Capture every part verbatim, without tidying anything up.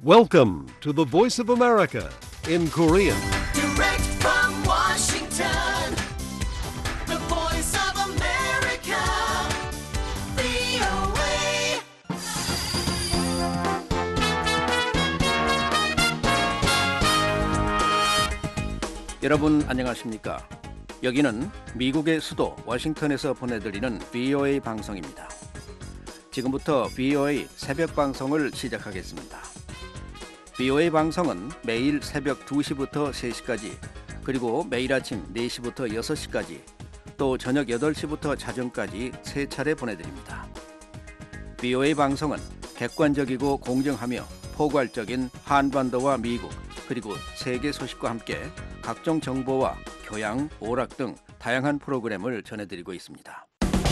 Welcome to the Voice of America in Korean. Direct from Washington, the Voice of America, 브이오에이. 여러분 안녕하십니까? 여기는 미국의 수도 워싱턴에서 보내드리는 브이오에이 방송입니다. 지금부터 브이오에이 새벽 방송을 시작하겠습니다. 브이오에이 방송은 매일 새벽 두 시부터 세 시까지, 그리고 매일 아침 네 시부터 여섯 시까지, 또 저녁 여덟 시부터 자정까지 세 차례 보내드립니다. 브이오에이 방송은 객관적이고 공정하며 포괄적인 한반도와 미국, 그리고 세계 소식과 함께 각종 정보와 교양, 오락 등 다양한 프로그램을 전해드리고 있습니다.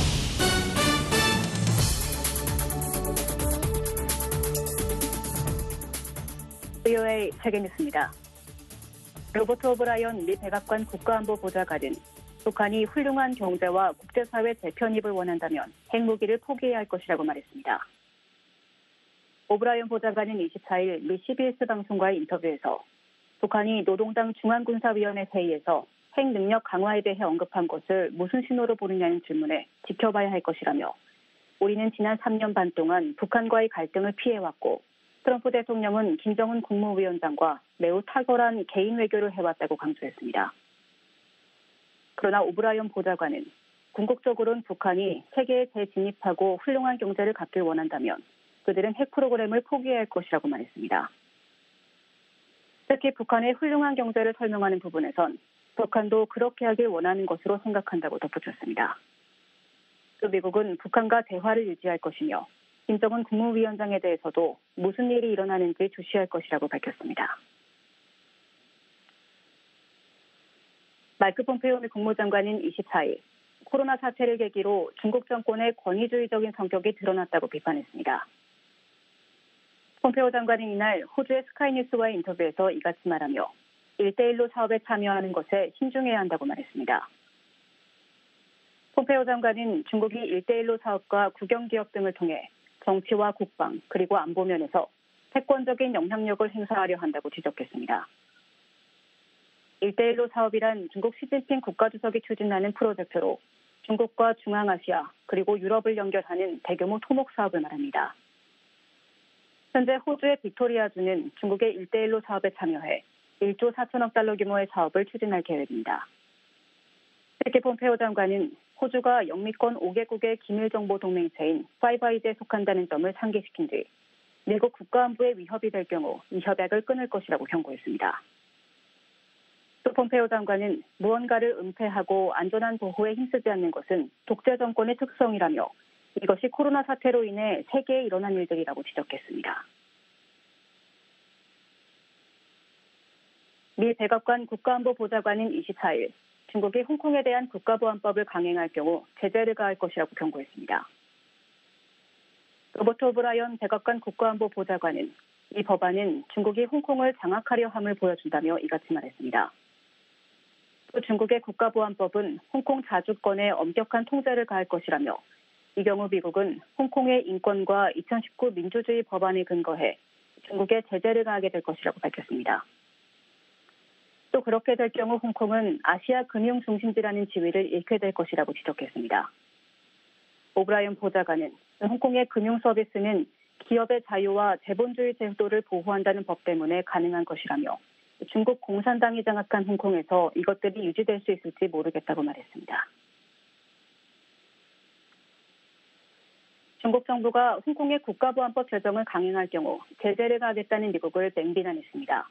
브이오에이 세계뉴스입니다. 로버트 오브라이언 미 백악관 국가안보보좌관은 북한이 훌륭한 경제와 국제사회 재편입을 원한다면 핵무기를 포기해야 할 것이라고 말했습니다. 오브라이언 보좌관은 이십사일 미 씨비에스 방송과의 인터뷰에서 북한이 노동당 중앙군사위원회 회의에서 핵능력 강화에 대해 언급한 것을 무슨 신호로 보느냐는 질문에 지켜봐야 할 것이라며, 우리는 지난 삼 년 반 동안 북한과의 갈등을 피해왔고 트럼프 대통령은 김정은 국무위원장과 매우 탁월한 개인 외교를 해왔다고 강조했습니다. 그러나 오브라이언 보좌관은 궁극적으로는 북한이 세계에 재진입하고 훌륭한 경제를 갖길 원한다면 그들은 핵 프로그램을 포기해야 할 것이라고 말했습니다. 특히 북한의 훌륭한 경제를 설명하는 부분에선 북한도 그렇게 하길 원하는 것으로 생각한다고 덧붙였습니다. 또 미국은 북한과 대화를 유지할 것이며 김정은 국무위원장에 대해서도 무슨 일이 일어나는지 주시할 것이라고 밝혔습니다. 마이크 폼페이오 미 국무장관은 이십사일 코로나 사태를 계기로 중국 정권의 권위주의적인 성격이 드러났다고 비판했습니다. 폼페이오 장관은 이날 호주의 스카이뉴스와의 인터뷰에서 이같이 말하며 일대일로 사업에 참여하는 것에 신중해야 한다고 말했습니다. 폼페이오 장관은 중국이 일대일로 사업과 국영기업 등을 통해 정치와 국방, 그리고 안보 면에서 패권적인 영향력을 행사하려 한다고 지적했습니다. 일대일로 사업이란 중국 시진핑 국가주석이 추진하는 프로젝트로 중국과 중앙아시아, 그리고 유럽을 연결하는 대규모 토목 사업을 말합니다. 현재 호주의 빅토리아주는 중국의 일대일로 사업에 참여해 일조 사천억 달러 규모의 사업을 추진할 계획입니다. 특히 폼페이오 장관은 호주가 영미권 오 개국의 기밀정보동맹체인 파이브 아이즈에 속한다는 점을 상기시킨 뒤 미국 국가안보에 위협이 될 경우 이 협약을 끊을 것이라고 경고했습니다. 또 폼페이오 장관은 무언가를 은폐하고 안전한 보호에 힘쓰지 않는 것은 독재 정권의 특성이라며 이것이 코로나 사태로 인해 세계에 일어난 일들이라고 지적했습니다. 미 백악관 국가안보보좌관은 이십사일 중국이 홍콩에 대한 국가보안법을 강행할 경우 제재를 가할 것이라고 경고했습니다. 로버트 오브라이언 백악관 국가안보보좌관은 이 법안은 중국이 홍콩을 장악하려 함을 보여준다며 이같이 말했습니다. 또 중국의 국가보안법은 홍콩 자주권에 엄격한 통제를 가할 것이라며, 이 경우 미국은 홍콩의 인권과 이천십구 민주주의 법안에 근거해 중국에 제재를 가하게 될 것이라고 밝혔습니다. 또 그렇게 될 경우 홍콩은 아시아 금융 중심지라는 지위를 잃게 될 것이라고 지적했습니다. 오브라이언 보좌관은 홍콩의 금융 서비스는 기업의 자유와 자본주의 제도를 보호한다는 법 때문에 가능한 것이라며, 중국 공산당이 장악한 홍콩에서 이것들이 유지될 수 있을지 모르겠다고 말했습니다. 중국 정부가 홍콩의 국가보안법 제정을 강행할 경우 제재를 가하겠다는 미국을 맹비난했습니다.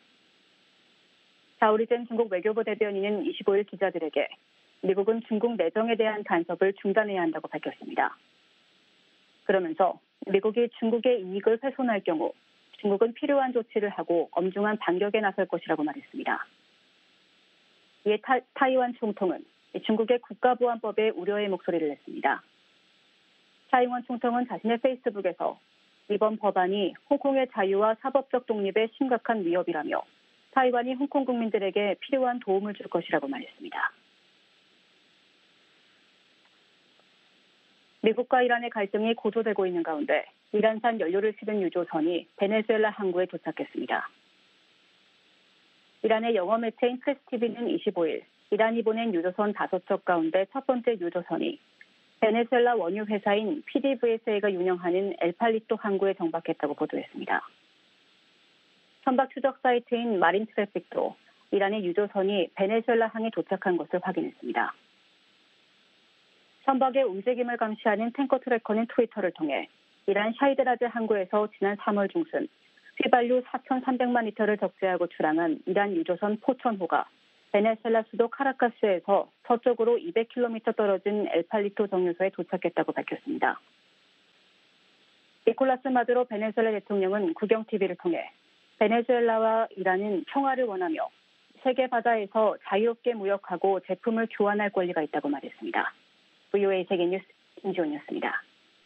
자오리젠 중국 외교부 대변인은 이십오일 기자들에게 미국은 중국 내정에 대한 간섭을 중단해야 한다고 밝혔습니다. 그러면서 미국이 중국의 이익을 훼손할 경우 중국은 필요한 조치를 하고 엄중한 반격에 나설 것이라고 말했습니다. 이에 타, 타이완 총통은 중국의 국가보안법에 우려의 목소리를 냈습니다. 타이완 총통은 자신의 페이스북에서 이번 법안이 홍콩의 자유와 사법적 독립에 심각한 위협이라며 타이완이 홍콩 국민들에게 필요한 도움을 줄 것이라고 말했습니다. 미국과 이란의 갈등이 고조되고 있는 가운데 이란산 연료를 실은 유조선이 베네수엘라 항구에 도착했습니다. 이란의 영어 매체인 프레스티비는 이십오일 이란이 보낸 유조선 다섯 척 가운데 첫 번째 유조선이 베네수엘라 원유 회사인 피디브이에스에이가 운영하는 엘팔리토 항구에 정박했다고 보도했습니다. 선박 추적 사이트인 마린 트래픽도 이란의 유조선이 베네수엘라 항에 도착한 것을 확인했습니다. 선박의 움직임을 감시하는 탱커 트래커는 트위터를 통해 이란 샤이드라즈 항구에서 지난 삼월 중순 휘발유 사천삼백만 리터를 적재하고 출항한 이란 유조선 포천호가 베네수엘라 수도 카라카스에서 서쪽으로 이백 킬로미터 떨어진 엘팔리토 정유소에 도착했다고 밝혔습니다. 니콜라스 마두로 베네수엘라 대통령은 국영티비를 통해 베네수엘라와 이란은 평화를 원하며 세계 바다에서 자유롭게 무역하고 제품을 교환할 권리가 있다고 말했습니다. 브이오에이 세계뉴스 임지원이었습니다.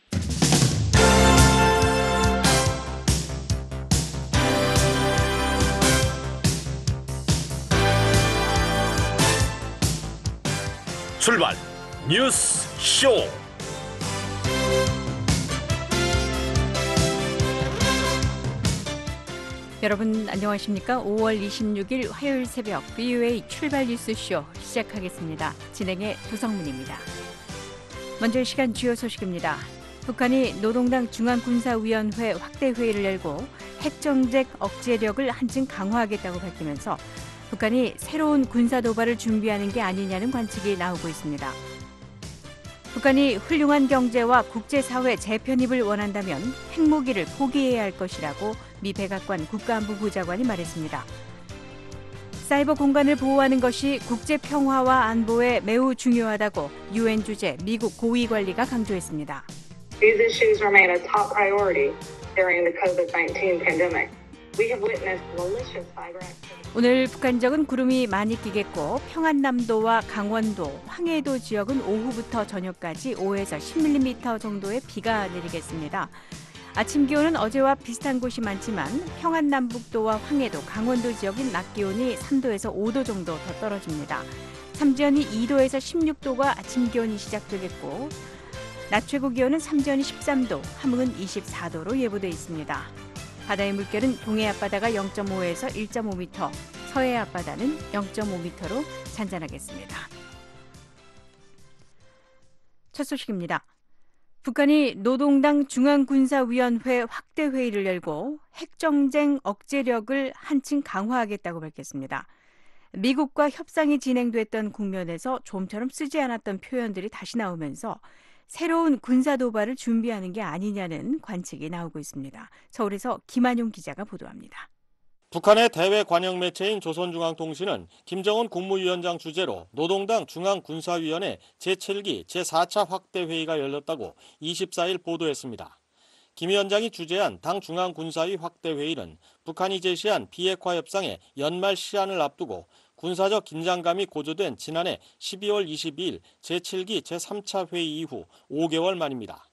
출발 뉴스 쇼. 여러분 안녕하십니까? 오월 이십육일 화요일 새벽 브이오에이 출발 뉴스 쇼 시작하겠습니다. 진행의 도성문입니다. 먼저 이 시간 주요 소식입니다. 북한이 노동당 중앙군사위원회 확대 회의를 열고 핵정책 억제력을 한층 강화하겠다고 밝히면서 북한이 새로운 군사 도발을 준비하는 게 아니냐는 관측이 나오고 있습니다. 북한이 훌륭한 경제와 국제사회 재편입을 원한다면 핵무기를 포기해야 할 것이라고 미 백악관 국가안보 보좌관이 말했습니다. 사이버 공간을 보호하는 것이 국제평화와 안보에 매우 중요하다고 유엔 주재 미국 고위관리가 강조했습니다. These issues remain a top priority during the 코비드 나인틴 pandemic. We have witnessed malicious cyber activity. 오늘 북한적은 구름이 많이 끼겠고 평안남도와 강원도, 황해도 지역은 오후부터 저녁까지 오에서 십 밀리미터 정도의 비가 내리겠습니다. 아침 기온은 어제와 비슷한 곳이 많지만 평안남북도와 황해도, 강원도 지역은 낮 기온이 삼도에서 오도 정도 더 떨어집니다. 삼지연이 이도에서 십육도가 아침 기온이 시작되겠고 낮 최고 기온은 삼지연이 십삼도, 함흥은 이십사도로 예보돼 있습니다. 바다의 물결은 동해 앞바다가 영점오에서 일점오 미터, 서해 앞바다는 영점오 미터로 잔잔하겠습니다. 첫 소식입니다. 북한이 노동당 중앙군사위원회 확대 회의를 열고 핵정쟁 억제력을 한층 강화하겠다고 밝혔습니다. 미국과 협상이 진행됐던 국면에서 좀처럼 쓰지 않았던 표현들이 다시 나오면서 새로운 군사 도발을 준비하는 게 아니냐는 관측이 나오고 있습니다. 서울에서 김한용 기자가 보도합니다. 북한의 대외 관영 매체인 조선중앙통신은 김정은 국무위원장 주재로 노동당 중앙군사위원회 제칠기 제사차 확대회의가 열렸다고 이십사일 보도했습니다. 김 위원장이 주재한 당 중앙군사위 확대회의는 북한이 제시한 비핵화 협상의 연말 시한을 앞두고 군사적 긴장감이 고조된 지난해 십이월 이십이일 제칠기 제삼차 회의 이후 오 개월 만입니다.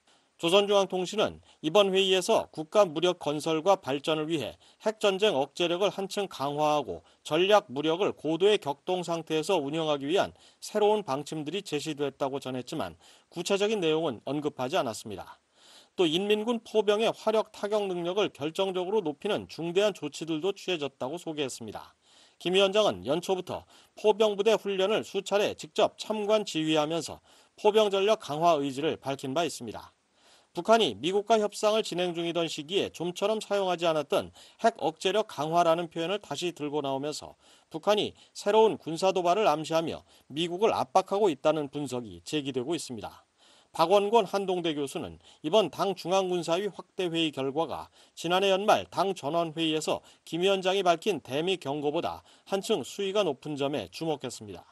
조선중앙통신은 이번 회의에서 국가 무력 건설과 발전을 위해 핵전쟁 억제력을 한층 강화하고 전략 무력을 고도의 격동 상태에서 운영하기 위한 새로운 방침들이 제시됐다고 전했지만 구체적인 내용은 언급하지 않았습니다. 또 인민군 포병의 화력 타격 능력을 결정적으로 높이는 중대한 조치들도 취해졌다고 소개했습니다. 김 위원장은 연초부터 포병부대 훈련을 수차례 직접 참관 지휘하면서 포병 전력 강화 의지를 밝힌 바 있습니다. 북한이 미국과 협상을 진행 중이던 시기에 좀처럼 사용하지 않았던 핵 억제력 강화라는 표현을 다시 들고 나오면서 북한이 새로운 군사 도발을 암시하며 미국을 압박하고 있다는 분석이 제기되고 있습니다. 박원권 한동대 교수는 이번 당 중앙군사위 확대회의 결과가 지난해 연말 당 전원회의에서 김 위원장이 밝힌 대미 경고보다 한층 수위가 높은 점에 주목했습니다.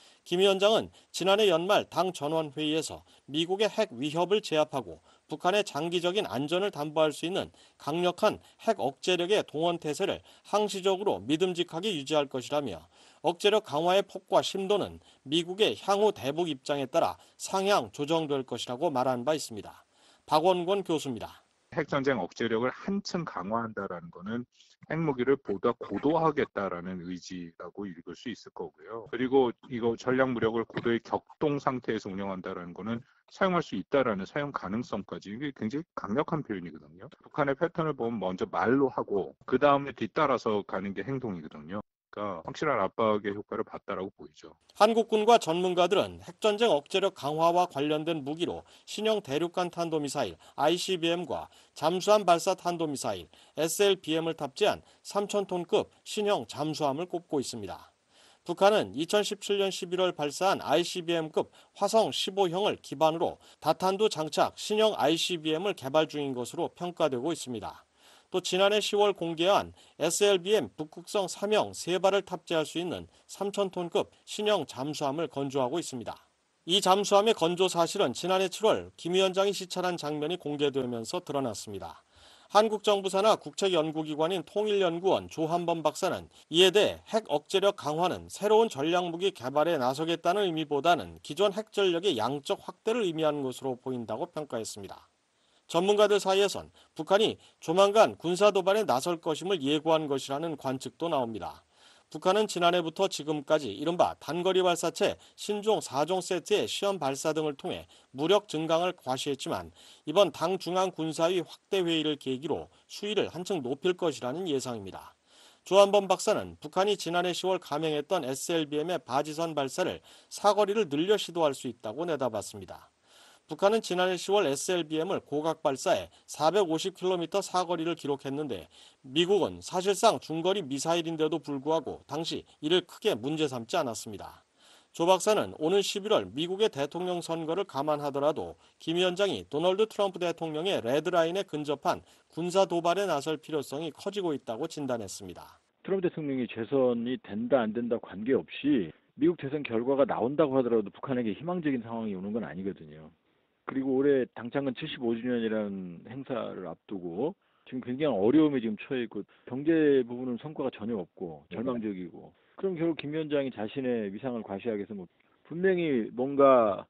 김 위원장은 지난해 연말 당 전원회의에서 미국의 핵 위협을 제압하고 북한의 장기적인 안전을 담보할 수 있는 강력한 핵 억제력의 동원 태세를 항시적으로 믿음직하게 유지할 것이라며 억제력 강화의 폭과 심도는 미국의 향후 대북 입장에 따라 상향 조정될 것이라고 말한 바 있습니다. 박원권 교수입니다. 핵전쟁 억제력을 한층 강화한다라는 것은 핵무기를 보다 고도화하겠다라는 의지라고 읽을 수 있을 거고요. 그리고 이거 전략 무력을 고도의 격동 상태에서 운영한다라는 것은 사용할 수 있다라는 사용 가능성까지 이게 굉장히 강력한 표현이거든요. 북한의 패턴을 보면 먼저 말로 하고 그 다음에 뒤따라서 가는 게 행동이거든요. 그러니까 확실한 압박의 효과를 봤다라고 보이죠. 한국군과 전문가들은 핵전쟁 억제력 강화와 관련된 무기로 신형 대륙간 탄도미사일 아이씨비엠과 잠수함 발사 탄도미사일 에스엘비엠을 탑재한 삼천 톤급 신형 잠수함을 꼽고 있습니다. 북한은 이천십칠 년 십일월 발사한 아이씨비엠급 화성 십오형을 기반으로 다탄두 장착 신형 아이씨비엠을 개발 중인 것으로 평가되고 있습니다. 또 지난해 시월 공개한 에스엘비엠 북극성 삼형 세 발을 탑재할 수 있는 삼천 톤급 신형 잠수함을 건조하고 있습니다. 이 잠수함의 건조 사실은 지난해 칠월 김 위원장이 시찰한 장면이 공개되면서 드러났습니다. 한국 정부 산하 국책연구기관인 통일연구원 조한범 박사는 이에 대해 핵 억제력 강화는 새로운 전략무기 개발에 나서겠다는 의미보다는 기존 핵 전력의 양적 확대를 의미하는 것으로 보인다고 평가했습니다. 전문가들 사이에선 북한이 조만간 군사도발에 나설 것임을 예고한 것이라는 관측도 나옵니다. 북한은 지난해부터 지금까지 이른바 단거리 발사체 신종 사 종 세트의 시험 발사 등을 통해 무력 증강을 과시했지만 이번 당 중앙군사위 확대회의를 계기로 수위를 한층 높일 것이라는 예상입니다. 조한범 박사는 북한이 지난해 시월 감행했던 에스엘비엠의 바지선 발사를 사거리를 늘려 시도할 수 있다고 내다봤습니다. 북한은 지난해 시월 에스엘비엠을 고각 발사해 사백오십 킬로미터 사거리를 기록했는데 미국은 사실상 중거리 미사일인데도 불구하고 당시 이를 크게 문제 삼지 않았습니다. 조 박사는 오는 십일월 미국의 대통령 선거를 감안하더라도 김 위원장이 도널드 트럼프 대통령의 레드라인에 근접한 군사 도발에 나설 필요성이 커지고 있다고 진단했습니다. 트럼프 대통령이 재선이 된다 안 된다 관계없이 미국 대선 결과가 나온다고 하더라도 북한에게 희망적인 상황이 오는 건 아니거든요. 그리고 올해 당창근 칠십오 주년이라는 행사를 앞두고 지금 굉장히 어려움에 지금 처해 있고 경제 부분은 성과가 전혀 없고 절망적이고 그럼 결국 김 위원장이 자신의 위상을 과시하기 위해서 뭐 분명히 뭔가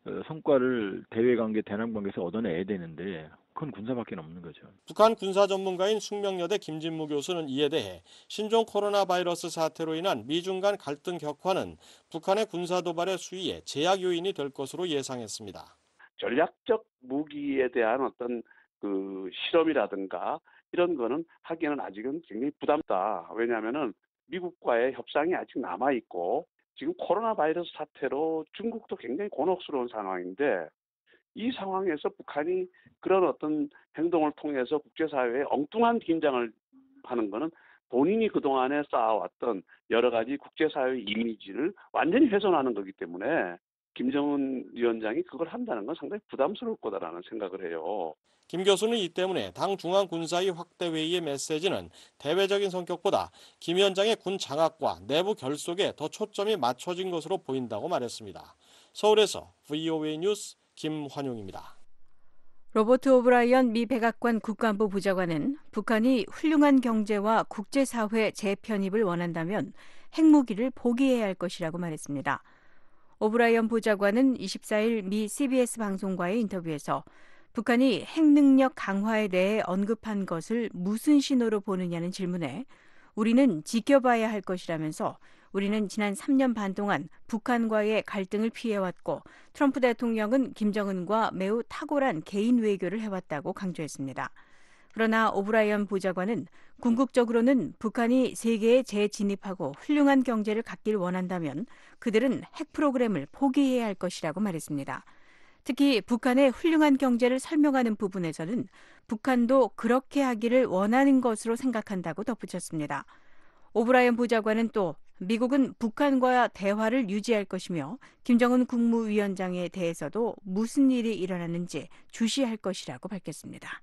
성과를 대외관계, 대남관계에서 얻어내야 되는데 그건 군사밖에 없는 거죠. 북한 군사 전문가인 숙명여대 김진무 교수는 이에 대해 신종 코로나 바이러스 사태로 인한 미중 간 갈등 격화는 북한의 군사 도발의 수위에 제약 요인이 될 것으로 예상했습니다. 전략적 무기에 대한 어떤 그 실험이라든가 이런 거는 하기에는 아직은 굉장히 부담다. 왜냐하면은 미국과의 협상이 아직 남아 있고 지금 코로나 바이러스 사태로 중국도 굉장히 곤혹스러운 상황인데 이 상황에서 북한이 그런 어떤 행동을 통해서 국제사회에 엉뚱한 긴장을 하는 거는 본인이 그동안에 쌓아왔던 여러 가지 국제사회 이미지를 완전히 훼손하는 거기 때문에 김정은 위원장이 그걸 한다는 건 상당히 부담스러울 거다라는 생각을 해요. 김 교수는 이 때문에 당 중앙군사위 확대회의의 메시지는 대외적인 성격보다 김 위원장의 군 장악과 내부 결속에 더 초점이 맞춰진 것으로 보인다고 말했습니다. 서울에서 브이오에이 뉴스 김환용입니다. 로버트 오브라이언 미 백악관 국가안보 보좌관은 북한이 훌륭한 경제와 국제사회 재편입을 원한다면 핵무기를 포기해야 할 것이라고 말했습니다. 오브라이언 보좌관은 이십사일 미 씨비에스 방송과의 인터뷰에서 북한이 핵능력 강화에 대해 언급한 것을 무슨 신호로 보느냐는 질문에 우리는 지켜봐야 할 것이라면서 우리는 지난 삼 년 반 동안 북한과의 갈등을 피해왔고 트럼프 대통령은 김정은과 매우 탁월한 개인 외교를 해왔다고 강조했습니다. 그러나 오브라이언 보좌관은 궁극적으로는 북한이 세계에 재진입하고 훌륭한 경제를 갖길 원한다면 그들은 핵 프로그램을 포기해야 할 것이라고 말했습니다. 특히 북한의 훌륭한 경제를 설명하는 부분에서는 북한도 그렇게 하기를 원하는 것으로 생각한다고 덧붙였습니다. 오브라이언 보좌관은 또 미국은 북한과 대화를 유지할 것이며 김정은 국무위원장에 대해서도 무슨 일이 일어났는지 주시할 것이라고 밝혔습니다.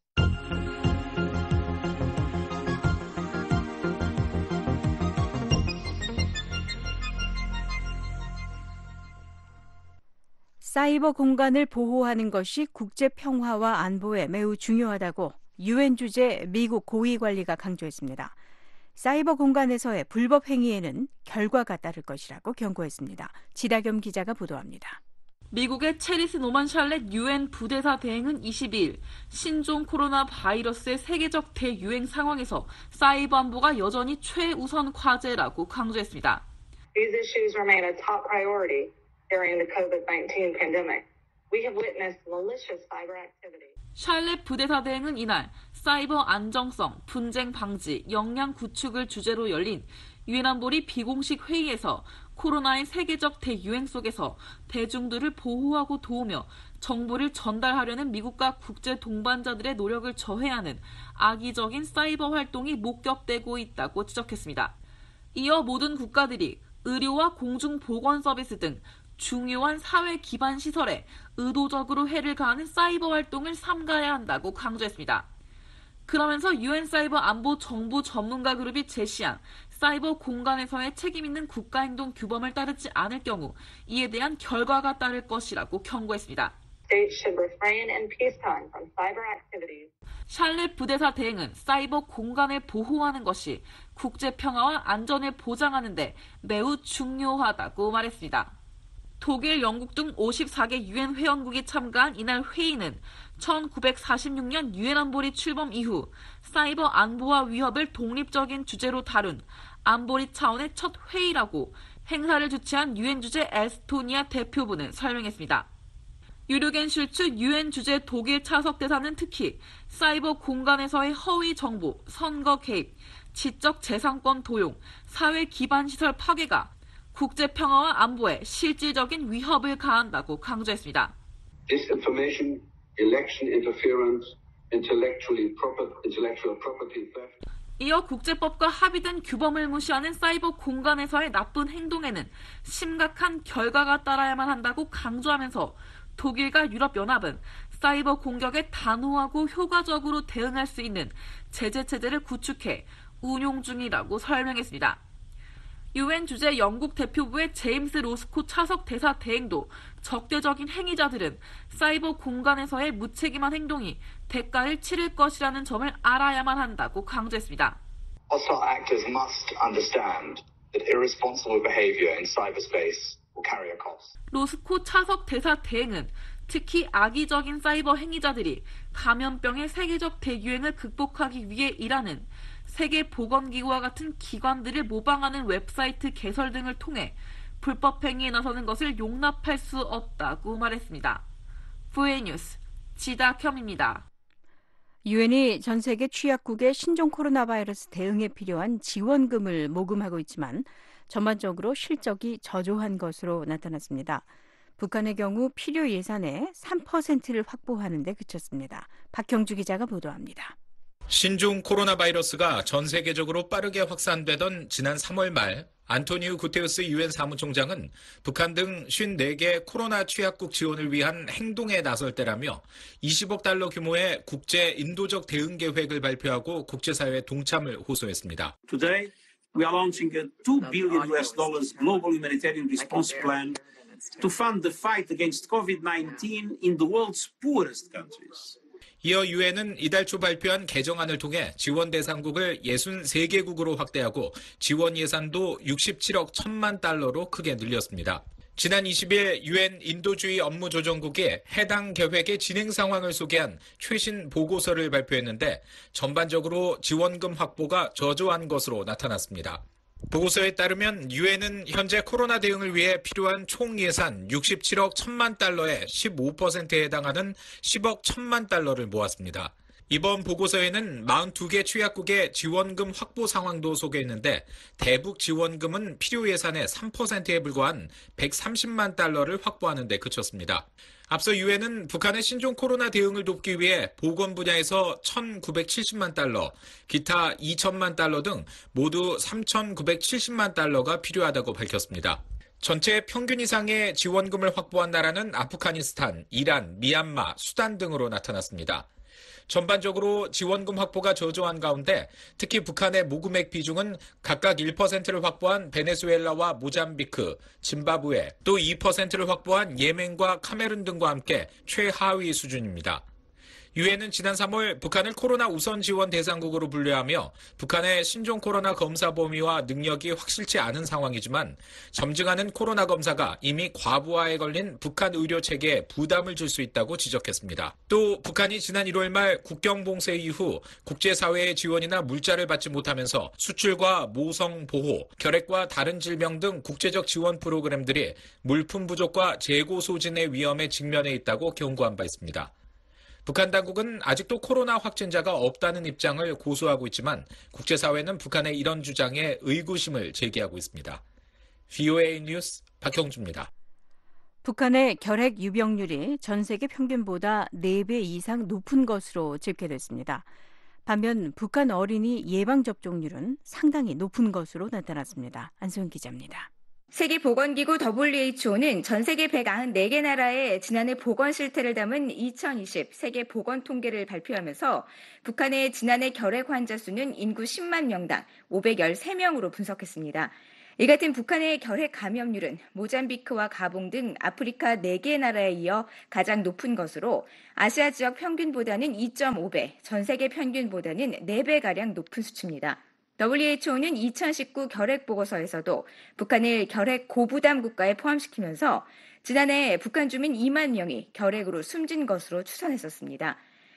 사이버 공간을 보호하는 것이 국제 평화와 안보에 매우 중요하다고 유엔 주재 미국 고위 관리가 강조했습니다. 사이버 공간에서의 불법 행위에는 결과가 따를 것이라고 경고했습니다. 지다겸 기자가 보도합니다. 미국의 체리스 노만 샬렛 유엔 부대사 대행은 이십이일 신종 코로나 바이러스의 세계적 대유행 상황에서 사이버 안보가 여전히 최우선 과제라고 강조했습니다. These issues remain a top priority during the COVID nineteen pandemic. We have witnessed malicious cyber activity. 샬렛 부대사 대행은 이날 사이버 안정성, 분쟁 방지, 역량 구축을 주제로 열린 유엔 안보리 비공식 회의에서 코로나의 세계적 대유행 속에서 대중들을 보호하고 도우며 정보를 전달하려는 미국과 국제 동반자들의 노력을 저해하는 악의적인 사이버 활동이 목격되고 있다고 지적했습니다. 이어 모든 국가들이 의료와 공중보건 서비스 등 중요한 사회 기반 시설에 의도적으로 해를 가하는 사이버 활동을 삼가야 한다고 강조했습니다. 그러면서 유엔 사이버 안보 정부 전문가 그룹이 제시한 사이버 공간에서의 책임 있는 국가행동 규범을 따르지 않을 경우 이에 대한 결과가 따를 것이라고 경고했습니다. States should refrain in peacetime from cyber activities. 샬렛 부대사 대행은 사이버 공간을 보호하는 것이 국제 평화와 안전을 보장하는 데 매우 중요하다고 말했습니다. 독일, 영국 등 오십사 개 유엔 회원국이 참가한 이날 회의는 천구백사십육 년 유엔 안보리 출범 이후 사이버 안보와 위협을 독립적인 주제로 다룬 안보리 차원의 첫 회의라고 행사를 주최한 유엔 주재 에스토니아 대표부는 설명했습니다. 유르겐 슐츠 유엔 주재 독일 차석 대사는 특히 사이버 공간에서의 허위 정보, 선거 개입, 지적 재산권 도용, 사회 기반 시설 파괴가 국제 평화와 안보에 실질적인 위협을 가한다고 강조했습니다. Disinformation, election interference, intellectually proper, intellectual property theft. 이어 국제법과 합의된 규범을 무시하는 사이버 공간에서의 나쁜 행동에는 심각한 결과가 따라야만 한다고 강조하면서 독일과 유럽연합은 사이버 공격에 단호하고 효과적으로 대응할 수 있는 제재 체제를 구축해 운용 중이라고 설명했습니다. 유엔 주재 영국 대표부의 제임스 로스코 차석 대사 대행도 적대적인 행위자들은 사이버 공간에서의 무책임한 행동이 대가를 치를 것이라는 점을 알아야만 한다고 강조했습니다. Hostile actors must understand that irresponsible behavior in cyberspace will carry a cost. 로스코 차석 대사 대행은 특히 악의적인 사이버 행위자들이 감염병의 세계적 대유행을 극복하기 위해 일하는 세계보건기구와 같은 기관들을 모방하는 웹사이트 개설 등을 통해 불법 행위에 나서는 것을 용납할 수 없다고 말했습니다. 브이에이 뉴스 지다켬입니다. 유엔이 전 세계 취약국의 신종 코로나 바이러스 대응에 필요한 지원금을 모금하고 있지만 전반적으로 실적이 저조한 것으로 나타났습니다. 북한의 경우 필요 예산의 삼 퍼센트를 확보하는 데 그쳤습니다. 박형주 기자가 보도합니다. 신종 코로나 바이러스가 전 세계적으로 빠르게 확산되던 지난 삼월 말 안토니우 구테우스 유엔 사무총장은 북한 등 오십사 개 코로나 취약국 지원을 위한 행동에 나설 때라며 이십억 달러 규모의 국제 인도적 대응 계획을 발표하고 국제사회의 동참을 호소했습니다. Today, we are launching a two billion U S dollars global humanitarian response plan to fund the fight against COVID nineteen in the world's poorest countries. 이어 유엔은 이달 초 발표한 개정안을 통해 지원 대상국을 육십삼 개국으로 확대하고 지원 예산도 육십칠억 천만 달러로 크게 늘렸습니다. 지난 이십 일 유엔 인도주의 업무조정국이 해당 계획의 진행 상황을 소개한 최신 보고서를 발표했는데 전반적으로 지원금 확보가 저조한 것으로 나타났습니다. 보고서에 따르면 유엔은 현재 코로나 대응을 위해 필요한 총 예산 육십칠억 천만 달러의 십오 퍼센트에 해당하는 십억 천만 달러를 모았습니다. 이번 보고서에는 사십이 개 취약국의 지원금 확보 상황도 소개했는데 대북 지원금은 필요 예산의 삼 퍼센트에 불과한 백삼십만 달러를 확보하는 데 그쳤습니다. 앞서 유엔은 북한의 신종 코로나 대응을 돕기 위해 보건 분야에서 천구백칠십만 달러, 기타 이천만 달러 등 모두 삼천구백칠십만 달러가 필요하다고 밝혔습니다. 전체 평균 이상의 지원금을 확보한 나라는 아프가니스탄, 이란, 미얀마, 수단 등으로 나타났습니다. 전반적으로 지원금 확보가 저조한 가운데 특히 북한의 모금액 비중은 각각 일 퍼센트를 확보한 베네수엘라와 모잠비크, 짐바브웨, 또 이 퍼센트를 확보한 예멘과 카메룬 등과 함께 최하위 수준입니다. 유엔은 지난 삼월 북한을 코로나 우선 지원 대상국으로 분류하며 북한의 신종 코로나 검사 범위와 능력이 확실치 않은 상황이지만 점증하는 코로나 검사가 이미 과부하에 걸린 북한 의료 체계에 부담을 줄 수 있다고 지적했습니다. 또 북한이 지난 일월 말 국경 봉쇄 이후 국제사회의 지원이나 물자를 받지 못하면서 수출과 모성 보호, 결핵과 다른 질병 등 국제적 지원 프로그램들이 물품 부족과 재고 소진의 위험에 직면해 있다고 경고한 바 있습니다. 북한 당국은 아직도 코로나 확진자가 없다는 입장을 고수하고 있지만 국제사회는 북한의 이런 주장에 의구심을 제기하고 있습니다. 브이오에이 뉴스 박형주입니다. 북한의 결핵 유병률이 전 세계 평균보다 네 배 이상 높은 것으로 집계됐습니다. 반면 북한 어린이 예방접종률은 상당히 높은 것으로 나타났습니다. 안소영 기자입니다. 세계보건기구 더블유에이치오는 전 세계 백구십사 개 나라의 지난해 보건 실태를 담은 이천이십 세계 보건 통계를 발표하면서 북한의 지난해 결핵 환자 수는 인구 십만 명당 오백십삼 명으로 분석했습니다. 이 같은 북한의 결핵 감염률은 모잠비크와 가봉 등 아프리카 네 개 나라에 이어 가장 높은 것으로 아시아 지역 평균보다는 이 점 오 배, 전 세계 평균보다는 네 배가량 높은 수치입니다. 더블유에이치오는 이천십구 결핵 보고서에서도 북한을 결핵 고부담 국가에 포함시키면서 지난해 북한 주민 이만 명이 결핵으로 숨진 것으로 추산했었습니다.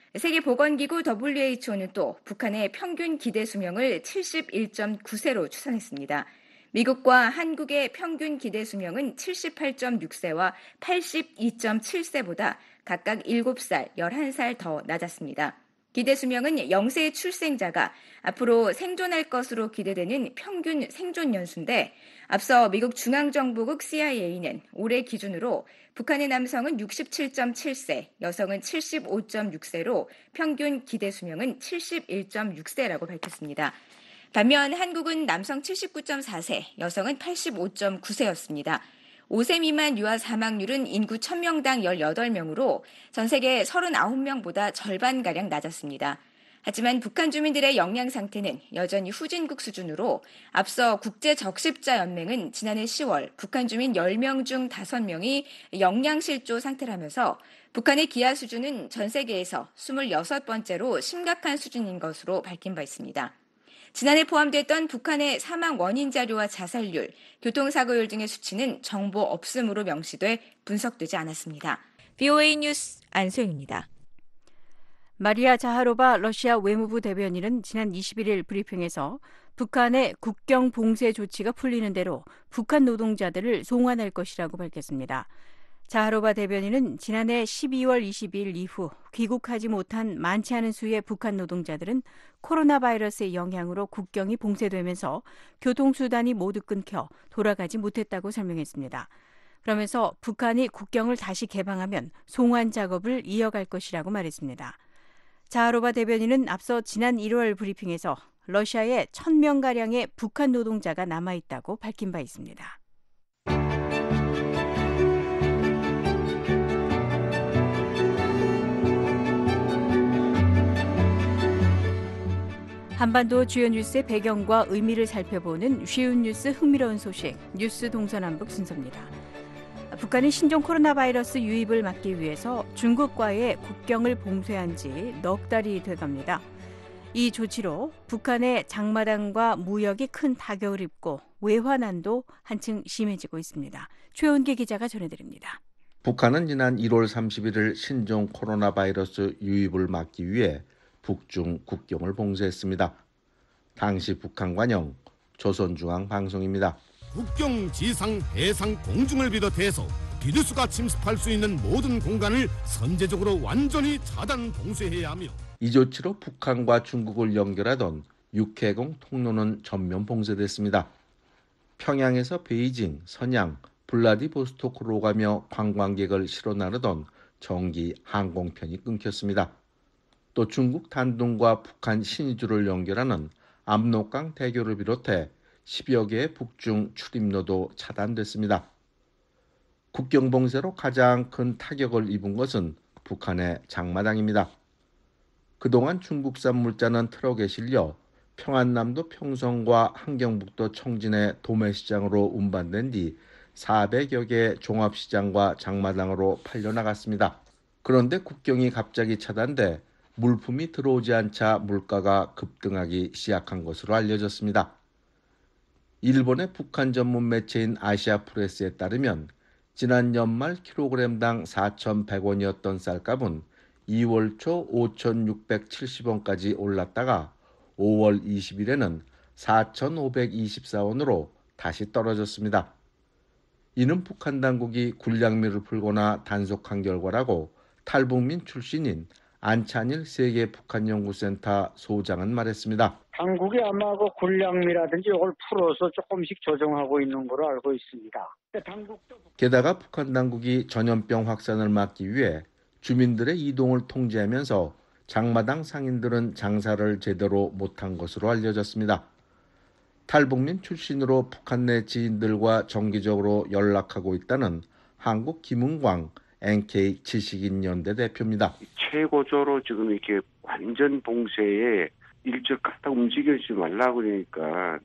세계보건기구 더블유에이치오는 또 북한의 평균 기대 수명을 칠십일 점 구 세로 추산했습니다. 미국과 한국의 평균 기대 수명은 칠십팔 점 육 세와 팔십이 점 칠 세보다 각각 일곱 살, 열한 살 더 낮았습니다. 기대 수명은 영세 출생자가 앞으로 생존할 것으로 기대되는 평균 생존 연수인데 앞서 미국 중앙정보국 씨아이에이는 올해 기준으로 북한의 남성은 육십칠 점 칠 세, 여성은 칠십오 점 육 세로 평균 기대 수명은 칠십일 점 육 세라고 밝혔습니다. 반면 한국은 남성 칠십구 점 사 세, 여성은 팔십오 점 구 세였습니다. 오 세 미만 유아 사망률은 인구 천 명당 열여덟 명으로 전 세계 서른아홉 명보다 절반가량 낮았습니다. 하지만 북한 주민들의 영양 상태는 여전히 후진국 수준으로 앞서 국제적십자연맹은 지난해 시월 북한 주민 열 명 중 다섯 명이 영양실조 상태라면서 북한의 기아 수준은 전 세계에서 스물여섯 번째로 심각한 수준인 것으로 밝힌 바 있습니다. 지난해 포함됐던 북한의 사망 원인 자료와 자살률, 교통사고율 등의 수치는 정보 없음으로 명시돼 분석되지 않았습니다. 브이오에이 뉴스 안소영입니다. 마리아 자하로바 러시아 외무부 대변인은 지난 이십일 일 브리핑에서 북한의 국경 봉쇄 조치가 풀리는 대로 북한 노동자들을 송환할 것이라고 밝혔습니다. 자하로바 대변인은 지난해 십이월 이십이일 이후 귀국하지 못한 많지 않은 수의 북한 노동자들은 코로나 바이러스의 영향으로 국경이 봉쇄되면서 교통수단이 모두 끊겨 돌아가지 못했다고 설명했습니다. 그러면서 북한이 국경을 다시 개방하면 송환 작업을 이어갈 것이라고 말했습니다. 자하로바 대변인은 앞서 지난 일월 브리핑에서 러시아에 천 명가량의 북한 노동자가 남아있다고 밝힌 바 있습니다. 한반도 주요 뉴스의 배경과 의미를 살펴보는 쉬운 뉴스 흥미로운 소식 뉴스 동서남북 순서입니다. 북한이 신종 코로나 바이러스 유입을 막기 위해서 중국과의 국경을 봉쇄한 지 넉 달이 돼갑니다. 이 조치로 북한의 장마당과 무역이 큰 타격을 입고 외환난도 한층 심해지고 있습니다. 최원기 기자가 전해드립니다. 북한은 지난 일월 삼십일일 신종 코로나 바이러스 유입을 막기 위해 북중 국경을 봉쇄했습니다. 당시 북한 관영 조선중앙방송입니다. 국경, 지상, 해상, 공중을 비롯해서 비루스가 침습할 수 있는 모든 공간을 선제적으로 완전히 차단 봉쇄해야 하며 이 조치로 북한과 중국을 연결하던 육해공 통로는 전면 봉쇄됐습니다. 평양에서 베이징, 선양, 블라디보스토크로 가며 관광객을 실어 나르던 정기 항공편이 끊겼습니다. 또 중국 단둥과 북한 신의주를 연결하는 압록강 대교를 비롯해 십여 개의 북중 출입로도 차단됐습니다. 국경 봉쇄로 가장 큰 타격을 입은 것은 북한의 장마당입니다. 그동안 중국산 물자는 트럭에 실려 평안남도 평성과 함경북도 청진의 도매시장으로 운반된 뒤 사백여 개 종합시장과 장마당으로 팔려나갔습니다. 그런데 국경이 갑자기 차단돼 물품이 들어오지 않자 물가가 급등하기 시작한 것으로 알려졌습니다. 일본의 북한 전문 매체인 아시아프레스에 따르면 지난 연말 킬로그램당 사천백 원이었던 쌀값은 이월 초 오천육백칠십 원까지 올랐다가 오월 이십일에는 사천오백이십사 원으로 다시 떨어졌습니다. 이는 북한 당국이 굴량미를 풀거나 단속한 결과라고 탈북민 출신인 안찬일 세계 북한연구센터 소장은 말했습니다. 당국이 아마 그 굴량미라든지 이걸 풀어서 조금씩 조정하고 있는 걸로 알고 있습니다. 당국도... 게다가 북한 당국이 전염병 확산을 막기 위해 주민들의 이동을 통제하면서 장마당 상인들은 장사를 제대로 못한 것으로 알려졌습니다. 탈북민 출신으로 북한 내 지인들과 정기적으로 연락하고 있다는 한국 김은광 엔케이 지식인연대 대표입니다. 최고조로 지금 이렇게 완전 봉쇄에 일절 갖다 움직이지 말라 그러니까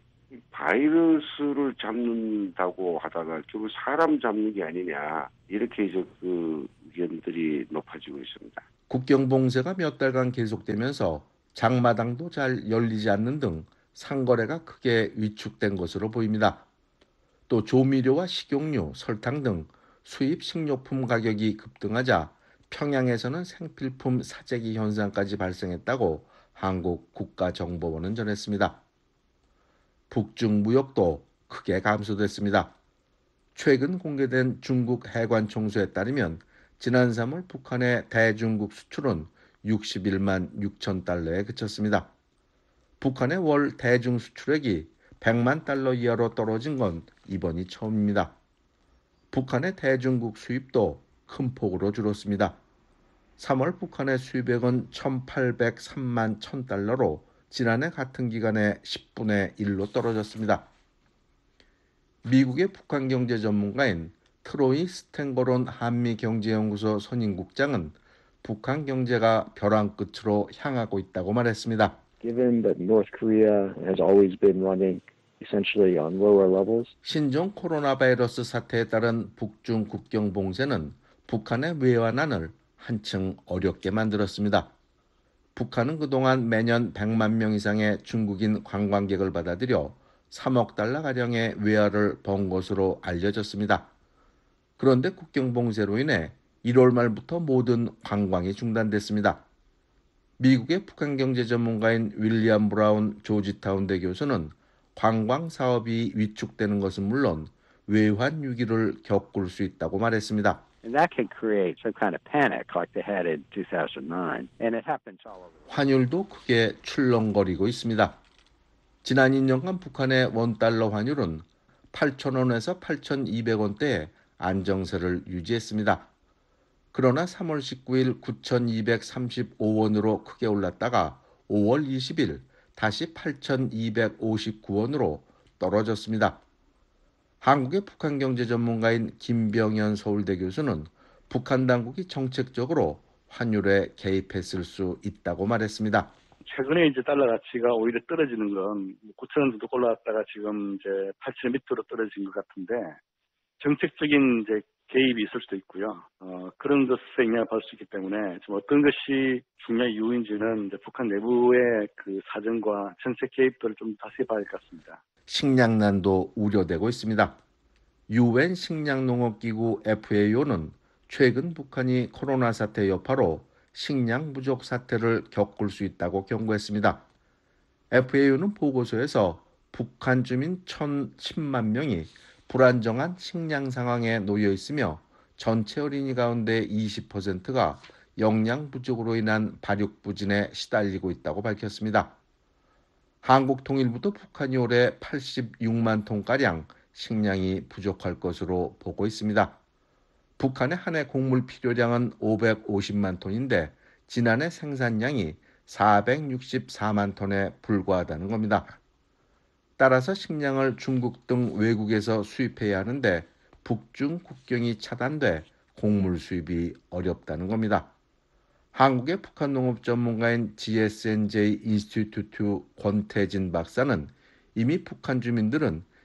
바이러스를 잡는다고 하다가 결국 사람 잡는 게 아니냐 이렇게 이제 그 의견들이 높아지고 있습니다. 국경 봉쇄가 몇 달간 계속되면서 장마당도 잘 열리지 않는 등 상거래가 크게 위축된 것으로 보입니다. 또 조미료와 식용유, 설탕 등 수입 식료품 가격이 급등하자 평양에서는 생필품 사재기 현상까지 발생했다고 한국 국가정보원은 전했습니다. 북중 무역도 크게 감소됐습니다. 최근 공개된 중국 해관 총수에 따르면 지난 삼월 북한의 대중국 수출은 육십일만 육천 달러에 그쳤습니다. 북한의 월 대중 수출액이 백만 달러 이하로 떨어진 건 이번이 처음입니다. 북한의 대중국 수입도 큰 폭으로 줄었습니다. 삼월 북한의 수입액은 천팔백삼만 천 달러로 지난해 같은 기간의 십분의 일로 떨어졌습니다. 미국의 북한 경제 전문가인 트로이 스탠거론 한미경제연구소 선임국장은 북한 경제가 벼랑 끝으로 향하고 있다고 말했습니다. Given that North Korea has always been running essentially on lower levels. 신종 코로나 바이러스 사태에 따른 북중 국경 봉쇄는 북한의 외환안을 한층 어렵게 만들었습니다. 북한은 그동안 매년 백만 명 이상의 중국인 관광객을 받아들여 삼억 달러가량의 외화를 번 것으로 알려졌습니다. 그런데 국경 봉쇄로 인해 일월 말부터 모든 관광이 중단됐습니다. 미국의 북한 경제 전문가인 윌리엄 브라운 조지타운대 교수는 관광 사업이 위축되는 것은 물론 외환 위기를 겪을 수 있다고 말했습니다. And that can create some kind of panic like they had in two thousand nine. And it happens all over. 환율도 크게 출렁거리고 있습니다. 지난 이 년간 북한의 원달러 환율은 팔천 원에서 팔천이백 원대의 안정세를 유지했습니다. 그러나 삼월 십구일 구천이백삼십오 원으로 크게 올랐다가 오월 이십일 다시 팔천이백오십구 원으로 떨어졌습니다. 한국의 북한 경제 전문가인 김병현 서울대 교수는 북한 당국이 정책적으로 환율에 개입했을 수 있다고 말했습니다. 최근에 이제 달러 가치가 오히려 떨어지는 건 구천 원 정도 올라왔다가 지금 이제 팔천 원 밑으로 떨어진 것 같은데 정책적인 이제 개입이 있을 수도 있고요. 어, 그런 것에 영향을 받을 수 있기 때문에 지금 어떤 것이 중요한 이유인지는 이제 북한 내부의 그 사정과 정책 개입들을 좀 자세히 봐야 할 것 같습니다. 식량난도 우려되고 있습니다. 유엔 식량농업기구 에프에이오는 최근 북한이 코로나 사태 여파로 식량 부족 사태를 겪을 수 있다고 경고했습니다. 에프에이오는 보고서에서 북한 주민 천십만 명이 불안정한 식량 상황에 놓여 있으며 전체 어린이 가운데 이십 퍼센트가 영양 부족으로 인한 발육부진에 시달리고 있다고 밝혔습니다. 한국통일부도 북한이 올해 팔십육만 톤가량 식량이 부족할 것으로 보고 있습니다. 북한의 한 해 곡물 필요량은 오백오십만 톤인데 지난해 생산량이 사백육십사만 톤에 불과하다는 겁니다. 따라서 식량을 중국 등 외국에서 수입해야 하는데 북중 국경이 차단돼 곡물 수입이 어렵다는 겁니다. 한국의 북한 농업 전문가인 지에스엔제이 인스티튜트 권태진 박사는 이미 북한 주민들은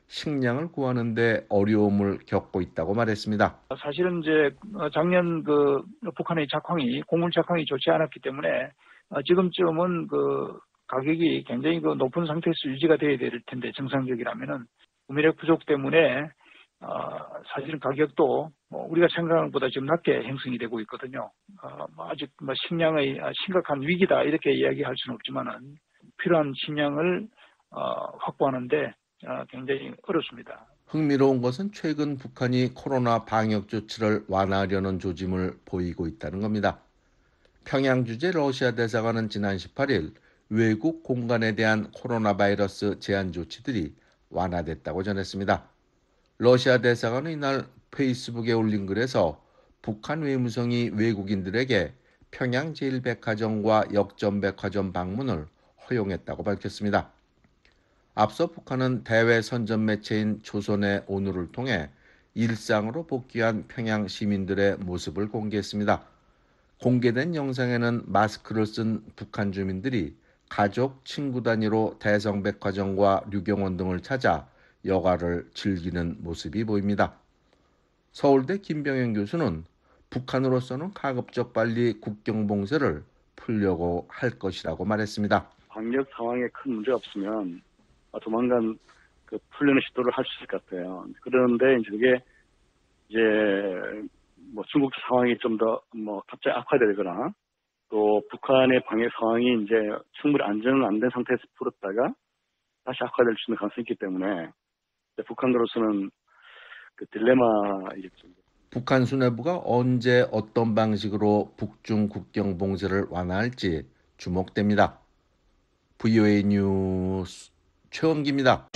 식량을 구하는 데 어려움을 겪고 있다고 말했습니다. 사실은 이제 작년 그 북한의 작황이 곡물 작황이 좋지 않았기 때문에 지금쯤은 그 가격이 굉장히 그 높은 상태에서 유지가 돼야 될 텐데 정상적이라면은 구매력 부족 때문에 어, 사실은 가격도 뭐 우리가 생각하는 것보다 지금 낮게 형성이 되고 있거든요. 어, 뭐 아직 뭐 식량의 심각한 위기다 이렇게 이야기할 수는 없지만은 필요한 식량을 어, 확보하는데 어, 굉장히 어렵습니다. 흥미로운 것은 최근 북한이 코로나 방역 조치를 완화하려는 조짐을 보이고 있다는 겁니다. 평양 주재 러시아 대사관은 지난 십팔 일 외국 공간에 대한 코로나 바이러스 제한 조치들이 완화됐다고 전했습니다. 러시아 대사관은 이날 페이스북에 올린 글에서 북한 외무성이 외국인들에게 평양 제일백화점과 역전백화점 방문을 허용했다고 밝혔습니다. 앞서 북한은 대외 선전 매체인 조선의 오늘을 통해 일상으로 복귀한 평양 시민들의 모습을 공개했습니다. 공개된 영상에는 마스크를 쓴 북한 주민들이 가족, 친구 단위로 대성백화점과 류경원 등을 찾아 여가를 즐기는 모습이 보입니다. 서울대 김병현 교수는 북한으로서는 가급적 빨리 국경 봉쇄를 풀려고 할 것이라고 말했습니다. 방역 상황에 큰 문제 없으면 조만간 그 풀려는 시도를 할 수 있을 것 같아요. 그런데 이제 그게 이제 뭐 중국 상황이 좀 더 뭐 갑자기 악화되거나 또 북한의 방역 상황이 이제 충분히 안정 안 된 상태에서 풀었다가 다시 악화될 수 있는 가능성이 있기 때문에 북한으로서는 그 딜레마이겠죠. 북한 수뇌부가 언제 어떤 방식으로 북중 국경 봉쇄를 완화할지 주목됩니다. 브이오에이 뉴스 최원기입니다.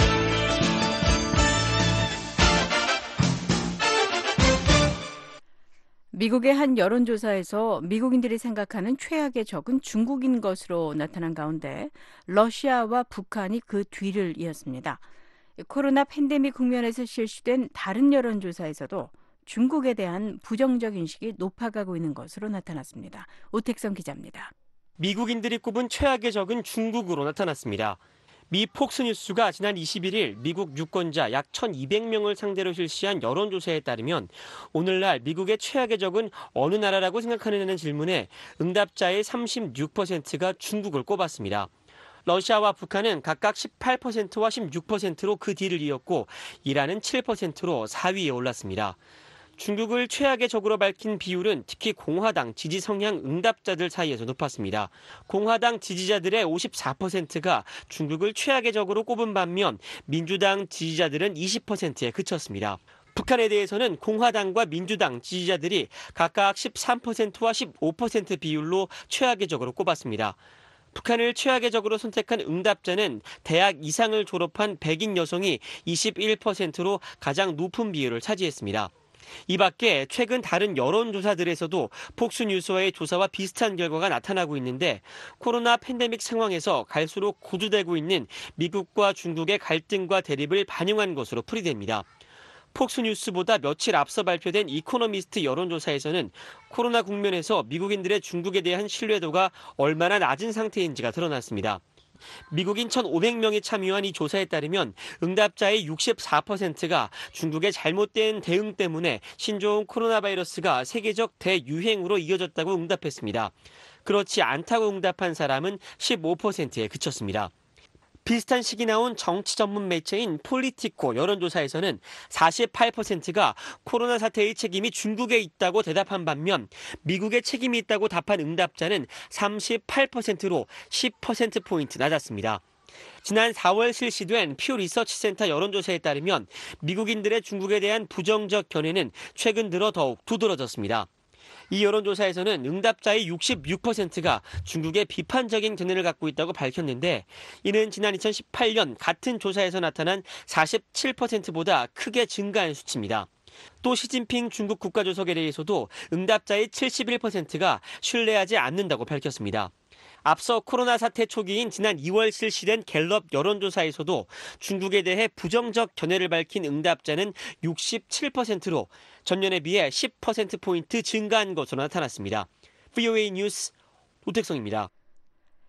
미국의 한 여론조사에서 미국인들이 생각하는 최악의 적은 중국인 것으로 나타난 가운데 러시아와 북한이 그 뒤를 이었습니다. 코로나 팬데믹 국면에서 실시된 다른 여론조사에서도 중국에 대한 부정적 인식이 높아가고 있는 것으로 나타났습니다. 오택성 기자입니다. 미국인들이 꼽은 최악의 적은 중국으로 나타났습니다. 미 폭스뉴스가 지난 이십일 일 미국 유권자 약 천이백 명을 상대로 실시한 여론조사에 따르면 오늘날 미국의 최악의 적은 어느 나라라고 생각하느냐는 질문에 응답자의 삼십육 퍼센트가 중국을 꼽았습니다. 러시아와 북한은 각각 십팔 퍼센트와 십육 퍼센트로 그 뒤를 이었고 이란은 칠 퍼센트로 사 위에 올랐습니다. 중국을 최악의 적으로 밝힌 비율은 특히 공화당 지지 성향 응답자들 사이에서 높았습니다. 공화당 지지자들의 오십사 퍼센트가 중국을 최악의 적으로 꼽은 반면 민주당 지지자들은 이십 퍼센트에 그쳤습니다. 북한에 대해서는 공화당과 민주당 지지자들이 각각 십삼 퍼센트와 십오 퍼센트 비율로 최악의 적으로 꼽았습니다. 북한을 최악의 적으로 선택한 응답자는 대학 이상을 졸업한 백인 여성이 이십일 퍼센트로 가장 높은 비율을 차지했습니다. 이 밖에 최근 다른 여론조사들에서도 폭스뉴스와의 조사와 비슷한 결과가 나타나고 있는데 코로나 팬데믹 상황에서 갈수록 고조되고 있는 미국과 중국의 갈등과 대립을 반영한 것으로 풀이됩니다. 폭스뉴스보다 며칠 앞서 발표된 이코노미스트 여론조사에서는 코로나 국면에서 미국인들의 중국에 대한 신뢰도가 얼마나 낮은 상태인지가 드러났습니다. 미국인 천오백 명이 참여한 이 조사에 따르면 응답자의 육십사 퍼센트가 중국의 잘못된 대응 때문에 신종 코로나 바이러스가 세계적 대유행으로 이어졌다고 응답했습니다. 그렇지 않다고 응답한 사람은 십오 퍼센트에 그쳤습니다. 비슷한 시기 나온 정치 전문 매체인 폴리티코 여론조사에서는 사십팔 퍼센트가 코로나 사태의 책임이 중국에 있다고 대답한 반면 미국의 책임이 있다고 답한 응답자는 삼십팔 퍼센트로 십 퍼센트포인트 낮았습니다. 지난 사월 실시된 퓨 리서치 센터 여론조사에 따르면 미국인들의 중국에 대한 부정적 견해는 최근 들어 더욱 두드러졌습니다. 이 여론조사에서는 응답자의 육십육 퍼센트가 중국에 비판적인 견해를 갖고 있다고 밝혔는데 이는 지난 이천십팔 년 같은 조사에서 나타난 사십칠 퍼센트보다 크게 증가한 수치입니다. 또 시진핑 중국 국가주석에 대해서도 응답자의 칠십일 퍼센트가 신뢰하지 않는다고 밝혔습니다. 앞서 코로나 사태 초기인 지난 이월 실시된 갤럽 여론조사에서도 중국에 대해 부정적 견해를 밝힌 응답자는 육십칠 퍼센트로 전년에 비해 십 퍼센트포인트 증가한 것으로 나타났습니다. 브이오에이 뉴스 오택성입니다.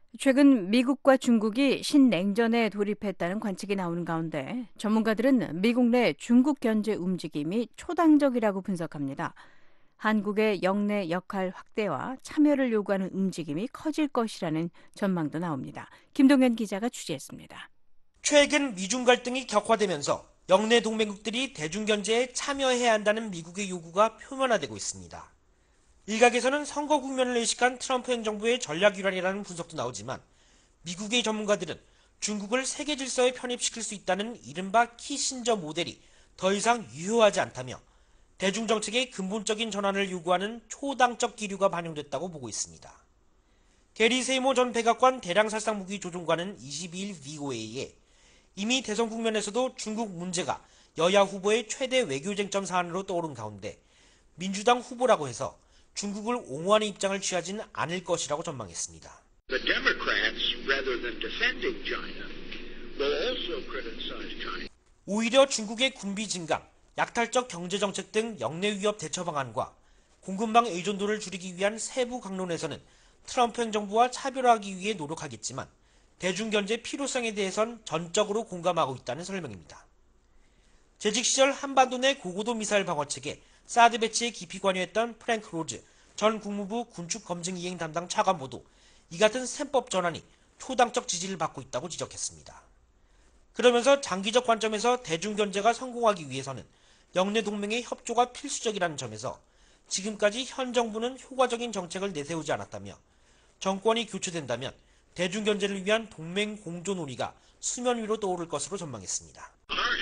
최근 미국과 중국이 신냉전에 돌입했다는 관측이 나오는 가운데 전문가들은 미국 내 중국 견제 움직임이 초당적이라고 분석합니다. 한국의 영내 역할 확대와 참여를 요구하는 움직임이 커질 것이라는 전망도 나옵니다. 김동현 기자가 취재했습니다. 최근 미중 갈등이 격화되면서 영내 동맹국들이 대중 견제에 참여해야 한다는 미국의 요구가 표면화되고 있습니다. 일각에서는 선거 국면을 의식한 트럼프 행정부의 전략 유란이라는 분석도 나오지만 미국의 전문가들은 중국을 세계 질서에 편입시킬 수 있다는 이른바 키신저 모델이 더 이상 유효하지 않다며 대중정책의 근본적인 전환을 요구하는 초당적 기류가 반영됐다고 보고 있습니다. 게리 세이모 전 백악관 대량살상무기 조종관은 이십이일 브이오에이에 이미 대선 국면에서도 중국 문제가 여야 후보의 최대 외교 쟁점 사안으로 떠오른 가운데 민주당 후보라고 해서 중국을 옹호하는 입장을 취하지는 않을 것이라고 전망했습니다. The Democrats, rather than defending China, will also criticize China. 오히려 중국의 군비 증강, 약탈적 경제정책 등 영내 위협 대처 방안과 공급망 의존도를 줄이기 위한 세부 강론에서는 트럼프 행정부와 차별화하기 위해 노력하겠지만 대중견제 필요성에 대해선 전적으로 공감하고 있다는 설명입니다. 재직 시절 한반도 내 고고도 미사일 방어체계 사드 배치에 깊이 관여했던 프랭크 로즈 전 국무부 군축검증이행 담당 차관보도 이 같은 셈법 전환이 초당적 지지를 받고 있다고 지적했습니다. 그러면서 장기적 관점에서 대중견제가 성공하기 위해서는 영내 동맹의 협조가 필수적이라는 점에서 지금까지 현 정부는 효과적인 정책을 내세우지 않았다며 정권이 교체된다면 대중견제를 위한 동맹 공조 논의가 수면 위로 떠오를 것으로 전망했습니다.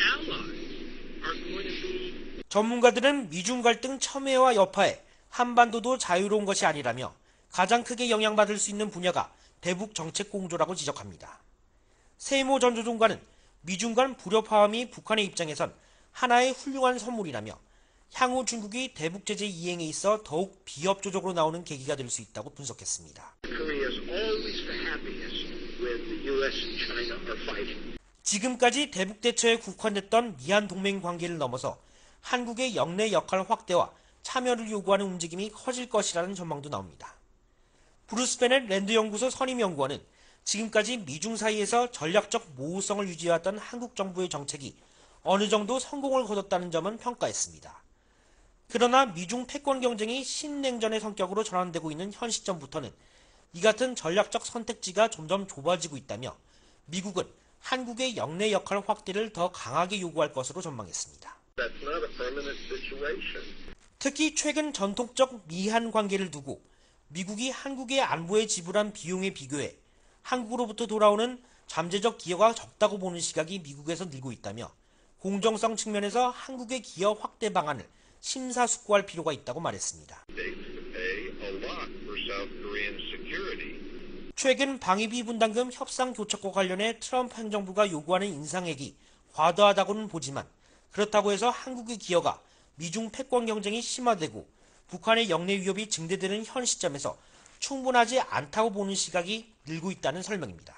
전문가들은 미중 갈등 첨예와 여파에 한반도도 자유로운 것이 아니라며 가장 크게 영향받을 수 있는 분야가 대북 정책 공조라고 지적합니다. 세이모 전 조종관은 미중 간 불협화음이 북한의 입장에선 하나의 훌륭한 선물이라며 향후 중국이 대북 제재 이행에 있어 더욱 비협조적으로 나오는 계기가 될 수 있다고 분석했습니다. 지금까지 대북 대처에 국한됐던 미한 동맹 관계를 넘어서 한국의 영내 역할 확대와 참여를 요구하는 움직임이 커질 것이라는 전망도 나옵니다. 브루스 베넷 랜드 연구소 선임 연구원은 지금까지 미중 사이에서 전략적 모호성을 유지해왔던 한국 정부의 정책이 어느 정도 성공을 거뒀다는 점은 평가했습니다. 그러나 미중 패권 경쟁이 신냉전의 성격으로 전환되고 있는 현 시점부터는 이 같은 전략적 선택지가 점점 좁아지고 있다며 미국은 한국의 영내 역할 확대를 더 강하게 요구할 것으로 전망했습니다. 특히 최근 전통적 미한 관계를 두고 미국이 한국의 안보에 지불한 비용에 비교해 한국으로부터 돌아오는 잠재적 기여가 적다고 보는 시각이 미국에서 늘고 있다며 공정성 측면에서 한국의 기여 확대 방안을 심사숙고할 필요가 있다고 말했습니다. 최근 방위비 분담금 협상 교착과 관련해 트럼프 행정부가 요구하는 인상액이 과도하다고는 보지만 그렇다고 해서 한국의 기여가 미중 패권 경쟁이 심화되고 북한의 영내 위협이 증대되는 현 시점에서 충분하지 않다고 보는 시각이 늘고 있다는 설명입니다.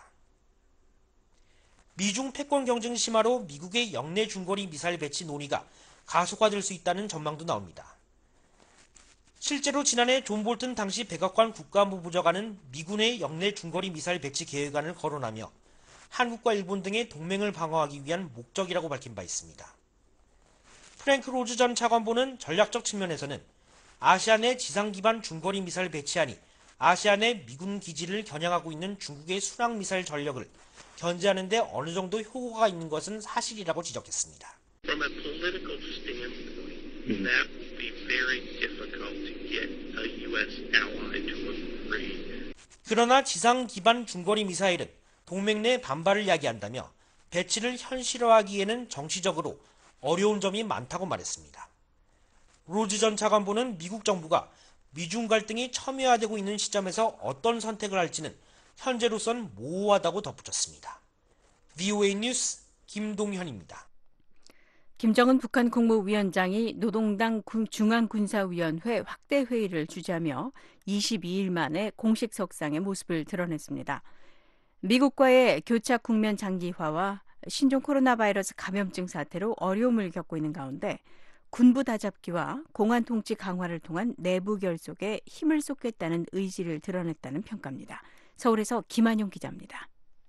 미중 패권 경쟁 심화로 미국의 영내 중거리 미사일 배치 논의가 가속화될 수 있다는 전망도 나옵니다. 실제로 지난해 존 볼튼 당시 백악관 국가안보 부장관은 미군의 영내 중거리 미사일 배치 계획안을 거론하며 한국과 일본 등의 동맹을 방어하기 위한 목적이라고 밝힌 바 있습니다. 프랭크 로즈 전 차관보는 전략적 측면에서는 아시아내 지상 기반 중거리 미사일 배치안이 아시아내 미군 기지를 겨냥하고 있는 중국의 순항 미사일 전력을 견제하는 데 어느 정도 효과가 있는 것은 사실이라고 지적했습니다. From a political standpoint, that will be very difficult to get a U S ally to agree. 그러나 지상 기반 중거리 미사일은 동맹 내 반발을 야기한다며 배치를 현실화하기에는 정치적으로 어려운 점이 많다고 말했습니다. 로즈 전 차관보는 미국 정부가 미중 갈등이 첨예화되고 있는 시점에서 어떤 선택을 할지는 현재로선 모호하다고 덧붙였습니다. 브이오에이 뉴스 김동현입니다. 김정은 북한 국무위원장이 노동당 중앙군사위원회 확대 회의를 주재하며 이십이일 만에 공식 석상의 모습을 드러냈습니다. 미국과의 교착 국면 장기화와 신종 코로나 바이러스 감염증 사태로 어려움을 겪고 있는 가운데 군부 다잡기와 공안 통치 강화를 통한 내부 결속에 힘을 쏟겠다는 의지를 드러냈다는 평가입니다. 서울에서 김한용 기자입니다.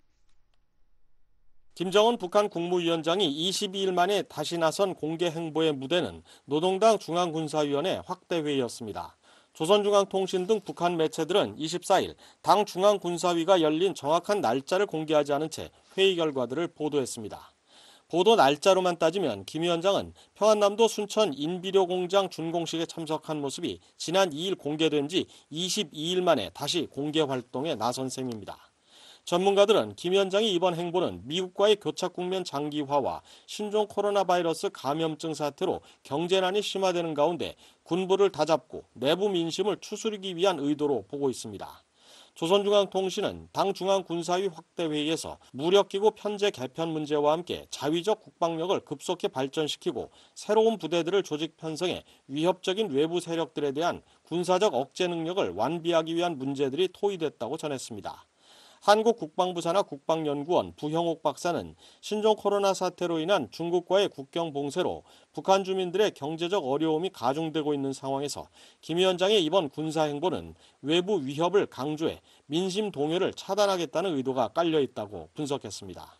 김정은 북한 국무위원장이 이십이 일 만에 다시 나선 공개 행보의 무대는 노동당 중앙군사위원회 확대회의였습니다. 조선중앙통신 등 북한 매체들은 이십사 일 당 중앙군사위가 열린 정확한 날짜를 공개하지 않은 채 회의 결과들을 보도했습니다. 보도 날짜로만 따지면 김 위원장은 평안남도 순천 인비료 공장 준공식에 참석한 모습이 지난 이 일 공개된 지 이십이 일 만에 다시 공개 활동에 나선 셈입니다. 전문가들은 김 위원장의 이번 행보는 미국과의 교착 국면 장기화와 신종 코로나 바이러스 감염증 사태로 경제난이 심화되는 가운데 군부를 다잡고 내부 민심을 추스르기 위한 의도로 보고 있습니다. 조선중앙통신은 당 중앙군사위 확대회의에서 무력기구 편제 개편 문제와 함께 자위적 국방력을 급속히 발전시키고 새로운 부대들을 조직 편성해 위협적인 외부 세력들에 대한 군사적 억제 능력을 완비하기 위한 문제들이 토의됐다고 전했습니다. 한국 국방부 산하 국방연구원 부형옥 박사는 신종 코로나 사태로 인한 중국과의 국경 봉쇄로 북한 주민들의 경제적 어려움이 가중되고 있는 상황에서 김 위원장의 이번 군사 행보는 외부 위협을 강조해 민심 동요를 차단하겠다는 의도가 깔려 있다고 분석했습니다.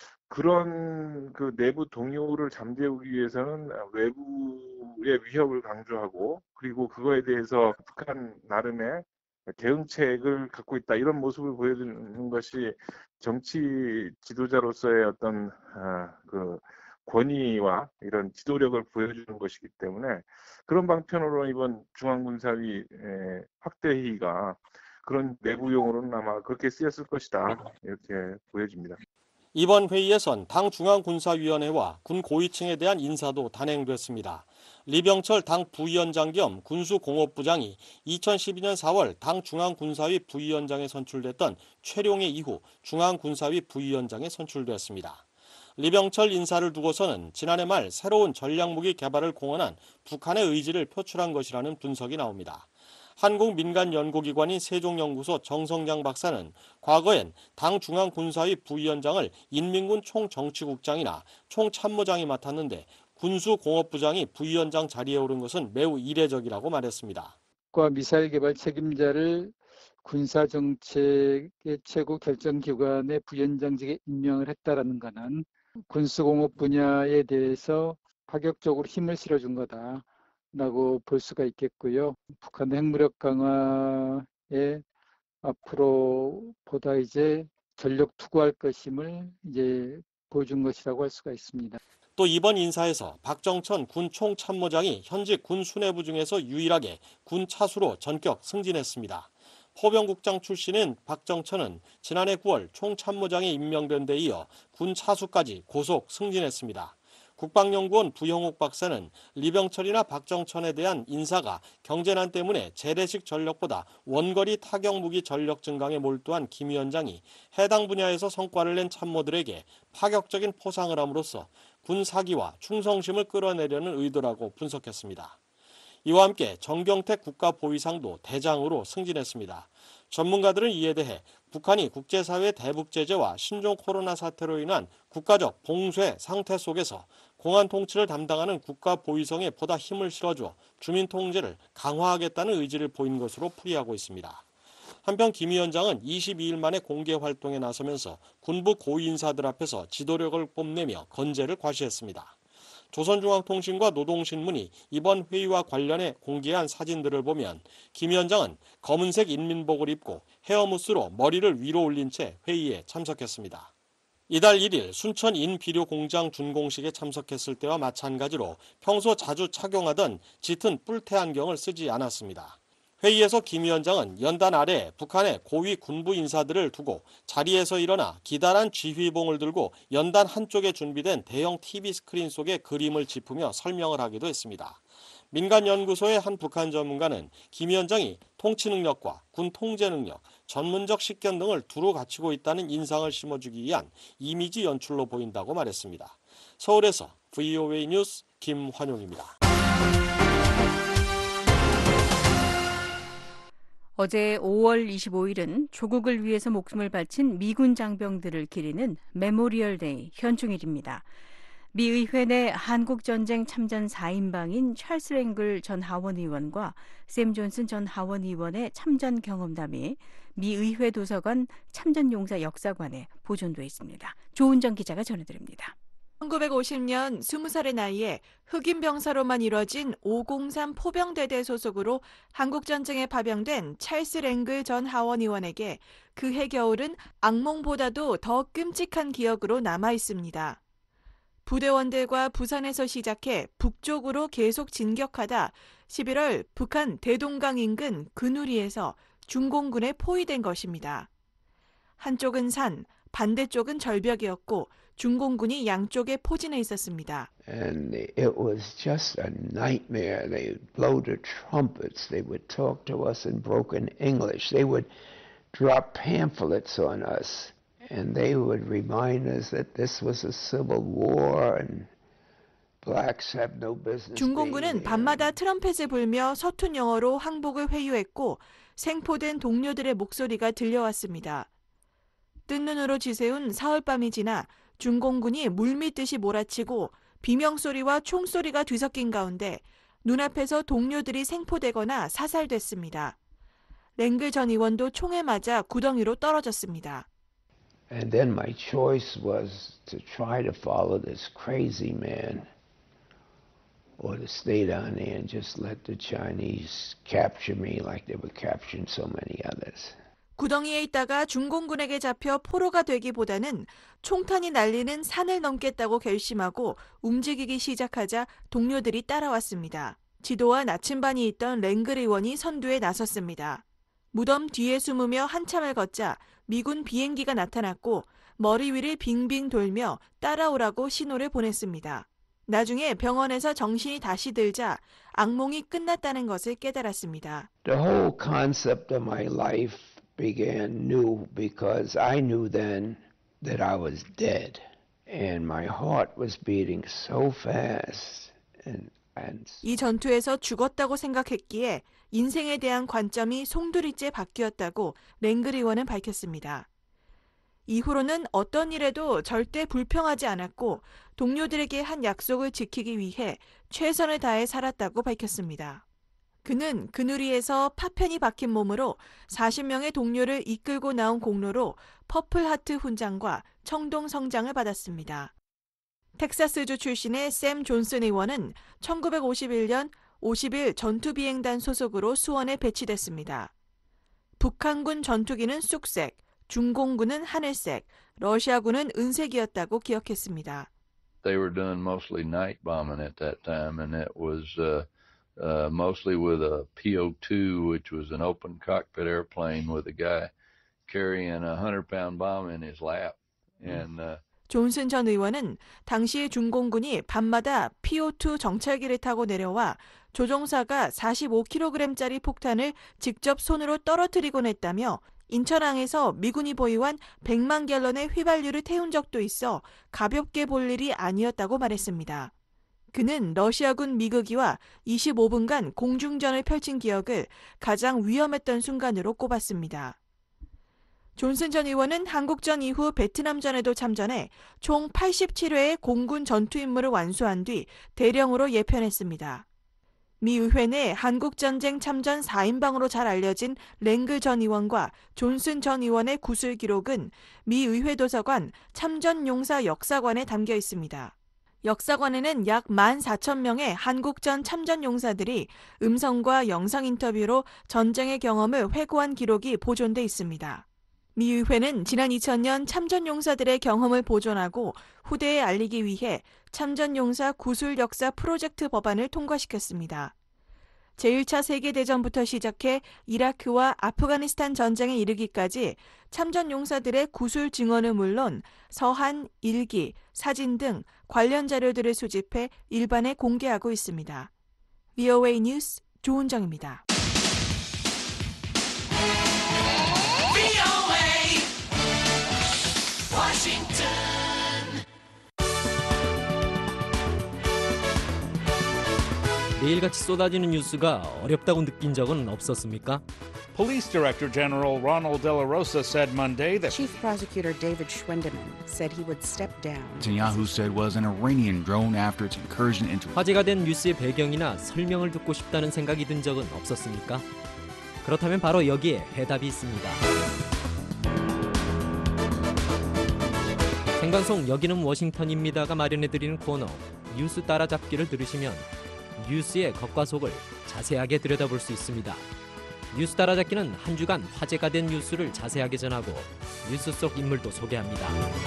그런 그 내부 동요를 잠재우기 위해서는 외부의 위협을 강조하고 그리고 그거에 대해서 북한 나름의 대응책을 갖고 있다 이런 모습을 보여주는 것이 정치 지도자로서의 어떤 아, 그 권위와 이런 지도력을 보여주는 것이기 때문에 그런 방편으로 이번 중앙군사위 확대회의가 그런 내부 용어로는 아마 그렇게 쓰였을 것이다 이렇게 보여집니다. 이번 회의에선 당 중앙군사위원회와 군 고위층에 대한 인사도 단행됐습니다. 리병철 당 부위원장 겸 군수공업부장이 이천십이 년 사월 당 중앙군사위 부위원장에 선출됐던 최룡해 이후 중앙군사위 부위원장에 선출됐습니다. 리병철 인사를 두고서는 지난해 말 새로운 전략무기 개발을 공언한 북한의 의지를 표출한 것이라는 분석이 나옵니다. 한국 민간 연구기관인 세종연구소 정성장 박사는 과거엔 당 중앙군사위 부위원장을 인민군 총정치국장이나 총참모장이 맡았는데 군수공업부장이 부위원장 자리에 오른 것은 매우 이례적이라고 말했습니다. 과 미사일 개발 책임자를 군사정책의 최고 결정기관의 부위원장직에 임명을 했다라는 것은 군수공업 분야에 대해서 파격적으로 힘을 실어준 거다라고 볼 수가 있겠고요. 북한 핵무력 강화에 앞으로 보다 이제 전력 투구할 것임을 이제 보여준 것이라고 할 수가 있습니다. 또 이번 인사에서 박정천 군 총참모장이 현직 군 수뇌부 중에서 유일하게 군 차수로 전격 승진했습니다. 포병국장 출신인 박정천은 지난해 구월 총참모장에 임명된 데 이어 군 차수까지 고속 승진했습니다. 국방연구원 부형옥 박사는 리병철이나 박정천에 대한 인사가 경제난 때문에 재래식 전력보다 원거리 타격무기 전력 증강에 몰두한 김 위원장이 해당 분야에서 성과를 낸 참모들에게 파격적인 포상을 함으로써 군 사기와 충성심을 끌어내려는 의도라고 분석했습니다. 이와 함께 정경택 국가보위상도 대장으로 승진했습니다. 전문가들은 이에 대해 북한이 국제사회 대북 제재와 신종 코로나 사태로 인한 국가적 봉쇄 상태 속에서 공안 통치를 담당하는 국가보위성에 보다 힘을 실어줘 주민 통제를 강화하겠다는 의지를 보인 것으로 풀이하고 있습니다. 한편 김 위원장은 이십이 일 만에 공개 활동에 나서면서 군부 고위 인사들 앞에서 지도력을 뽐내며 건재를 과시했습니다. 조선중앙통신과 노동신문이 이번 회의와 관련해 공개한 사진들을 보면 김 위원장은 검은색 인민복을 입고 헤어무스로 머리를 위로 올린 채 회의에 참석했습니다. 이달 일 일 순천 인비료 공장 준공식에 참석했을 때와 마찬가지로 평소 자주 착용하던 짙은 뿔테 안경을 쓰지 않았습니다. 회의에서 김 위원장은 연단 아래 북한의 고위 군부 인사들을 두고 자리에서 일어나 기다란 지휘봉을 들고 연단 한쪽에 준비된 대형 티비 스크린 속에 그림을 짚으며 설명을 하기도 했습니다. 민간연구소의 한 북한 전문가는 김 위원장이 통치 능력과 군 통제 능력, 전문적 식견 등을 두루 갖추고 있다는 인상을 심어주기 위한 이미지 연출로 보인다고 말했습니다. 서울에서 브이오에이 뉴스 김환용입니다. 어제 오월 이십오일은 조국을 위해서 목숨을 바친 미군 장병들을 기리는 메모리얼 데이 현충일입니다. 미 의회 내 한국전쟁 참전 사 인방인 찰스 랭글 전 하원 의원과 샘 존슨 전 하원 의원의 참전 경험담이 미 의회 도서관 참전용사 역사관에 보존돼 있습니다. 조은정 기자가 전해드립니다. 천구백오십 년 스무 살의 나이에 흑인 병사로만 이뤄진 오공삼 포병대대 소속으로 한국전쟁에 파병된 찰스 랭글 전 하원 의원에게 그해 겨울은 악몽보다도 더 끔찍한 기억으로 남아 있습니다. 부대원들과 부산에서 시작해 북쪽으로 계속 진격하다 십일월 북한 대동강 인근 근우리에서 중공군에 포위된 것입니다. 한쪽은 산, 반대쪽은 절벽이었고 중공군이 양쪽에 포진해 있었습니다. And it was just a nightmare. They would blow the trumpets. They would talk to us in broken English. They would drop pamphlets on us. And they would remind us that this was a civil war and blacks have no business. 중공군은 밤마다 트럼펫을 불며 서툰 영어로 항복을 회유했고 생포된 동료들의 목소리가 들려왔습니다. 뜬 눈으로 지새운 사흘밤이 지나 중공군이 물밀듯이 몰아치고 비명소리와 총소리가 뒤섞인 가운데 눈앞에서 동료들이 생포되거나 사살됐습니다. 랭글 전 의원도 총에 맞아 구덩이로 떨어졌습니다. And then my choice was to try to follow this crazy man or to stay down there and just let the Chinese capture me like they were capturing so many others. 구덩이에 있다가 중공군에게 잡혀 포로가 되기보다는 총탄이 날리는 산을 넘겠다고 결심하고 움직이기 시작하자 동료들이 따라왔습니다. 지도와 나침반이 있던 랭글 의원이 선두에 나섰습니다. 무덤 뒤에 숨으며 한참을 걷자 미군 비행기가 나타났고 머리 위를 빙빙 돌며 따라오라고 신호를 보냈습니다. 나중에 병원에서 정신이 다시 들자 악몽이 끝났다는 것을 깨달았습니다. The whole concept of my life began new because I knew then that I was dead and my heart was beating so fast and, and 이 전투에서 죽었다고 생각했기에 인생에 대한 관점이 송두리째 바뀌었다고 랭글 의원은 밝혔습니다. 이후로는 어떤 일에도 절대 불평하지 않았고 동료들에게 한 약속을 지키기 위해 최선을 다해 살았다고 밝혔습니다. 그는 그누리에서 파편이 박힌 몸으로 사십 명의 동료를 이끌고 나온 공로로 퍼플하트 훈장과 청동 성장을 받았습니다. 텍사스주 출신의 샘 존슨 의원은 천구백오십일 년 오십일 전투비행단 소속으로 수원에 배치됐습니다. 북한군 전투기는 쑥색, 중공군은 하늘색, 러시아군은 은색이었다고 기억했습니다. They were doing mostly night bombing at that time, and it was uh, uh, mostly with a P O two, which was an open cockpit airplane with a guy carrying a hundred pound bomb in his lap. And uh, 존슨 전 의원은 당시 중공군이 밤마다 P O 투 정찰기를 타고 내려와 조종사가 사십오 킬로그램짜리 폭탄을 직접 손으로 떨어뜨리곤 했다며 인천항에서 미군이 보유한 백만 갤런의 휘발유를 태운 적도 있어 가볍게 볼 일이 아니었다고 말했습니다. 그는 러시아군 미그기와 이십오 분간 공중전을 펼친 기억을 가장 위험했던 순간으로 꼽았습니다. 존슨 전 의원은 한국전 이후 베트남전에도 참전해 총 팔십칠 회의 공군 전투 임무를 완수한 뒤 대령으로 예편했습니다. 미 의회 내 한국전쟁 참전 사 인방으로 잘 알려진 랭글 전 의원과 존슨 전 의원의 구술 기록은 미 의회 도서관 참전용사 역사관에 담겨 있습니다. 역사관에는 약 만 사천 명의 한국전 참전용사들이 음성과 영상 인터뷰로 전쟁의 경험을 회고한 기록이 보존돼 있습니다. 미 의회는 지난 이천 년 참전용사들의 경험을 보존하고 후대에 알리기 위해 참전용사 구술 역사 프로젝트 법안을 통과시켰습니다. 제일 차 세계대전부터 시작해 이라크와 아프가니스탄 전쟁에 이르기까지 참전용사들의 구술 증언은 물론 서한, 일기, 사진 등 관련 자료들을 수집해 일반에 공개하고 있습니다. 브이오에이 뉴스 조은정입니다. 매일같이 쏟아지는 뉴스가 어렵다고 느낀 적은 없었습니까? Police Director General Ronald De La Rosa said Monday that Chief Prosecutor David Schwendeman said he would step down. Netanyahu said was an Iranian drone after its incursion into. 화제가 된 뉴스의 배경이나 설명을 듣고 싶다는 생각이 든 적은 없었습니까? 그렇다면 바로 여기에 해답이 있습니다. 생방송 여기는 워싱턴입니다가 마련해드리는 코너 뉴스 따라잡기를 들으시면 뉴스의 겉과 속을 자세하게 들여다볼 수 있습니다. 뉴스 따라잡기는 한 주간 화제가 된 뉴스를 자세하게 전하고 뉴스 속 인물도 소개합니다.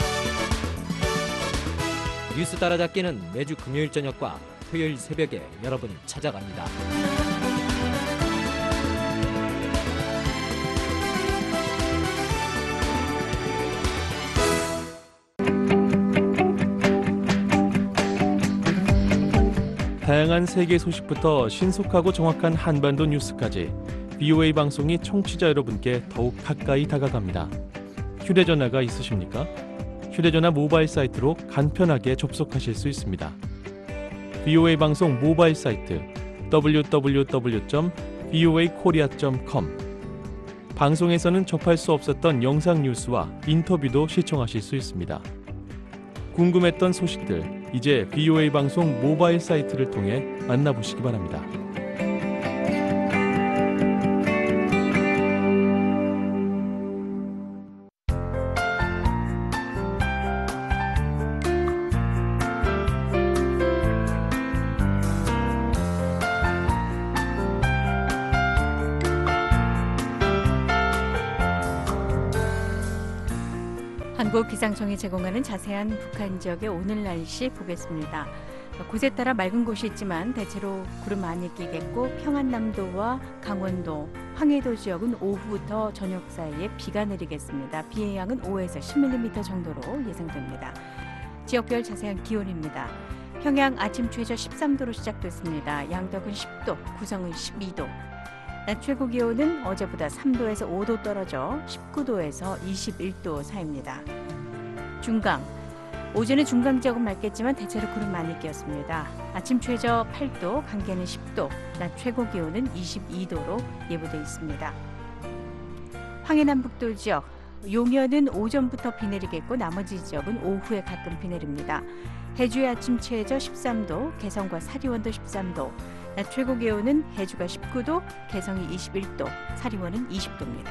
뉴스 따라잡기는 매주 금요일 저녁과 토요일 새벽에 여러분을 찾아갑니다. 다양한 세계 소식부터 신속하고 정확한 한반도 뉴스까지 비오에이 방송이 청취자 여러분께 더욱 가까이 다가갑니다. 휴대전화가 있으십니까? 휴대전화 모바일 사이트로 간편하게 접속하실 수 있습니다. 비오에이 방송 모바일 사이트 더블유 더블유 더블유 점 비오에이 코리아 점 컴 방송에서는 접할 수 없었던 영상 뉴스와 인터뷰도 시청하실 수 있습니다. 궁금했던 소식들 이제 비오에이 방송 모바일 사이트를 통해 만나보시기 바랍니다. 한국기상청이 제공하는 자세한 북한 지역의 오늘 날씨 보겠습니다. 곳에 따라 맑은 곳이 있지만 대체로 구름 많이 끼겠고 평안남도와 강원도, 황해도 지역은 오후부터 저녁 사이에 비가 내리겠습니다. 비의 양은 오에서 십 밀리미터 정도로 예상됩니다. 지역별 자세한 기온입니다. 평양 아침 최저 십삼 도로 시작됐습니다. 양덕은 십 도, 구성은 십이 도. 낮 최고 기온은 어제보다 삼 도에서 오 도 떨어져 십구 도에서 이십일 도 사이입니다. 중강, 오전에 중강 지역은 맑겠지만 대체로 구름 많이 끼었습니다. 아침 최저 팔 도, 강계는 십 도, 낮 최고 기온은 이십이 도로 예보되어 있습니다. 황해남북도 지역, 용현은 오전부터 비 내리겠고 나머지 지역은 오후에 가끔 비 내립니다. 해주의 아침 최저 십삼 도, 개성과 사리원도 십삼 도, 낮 최고 기온은 해주가 십구 도, 개성이 이십일 도, 사리원은 이십 도입니다.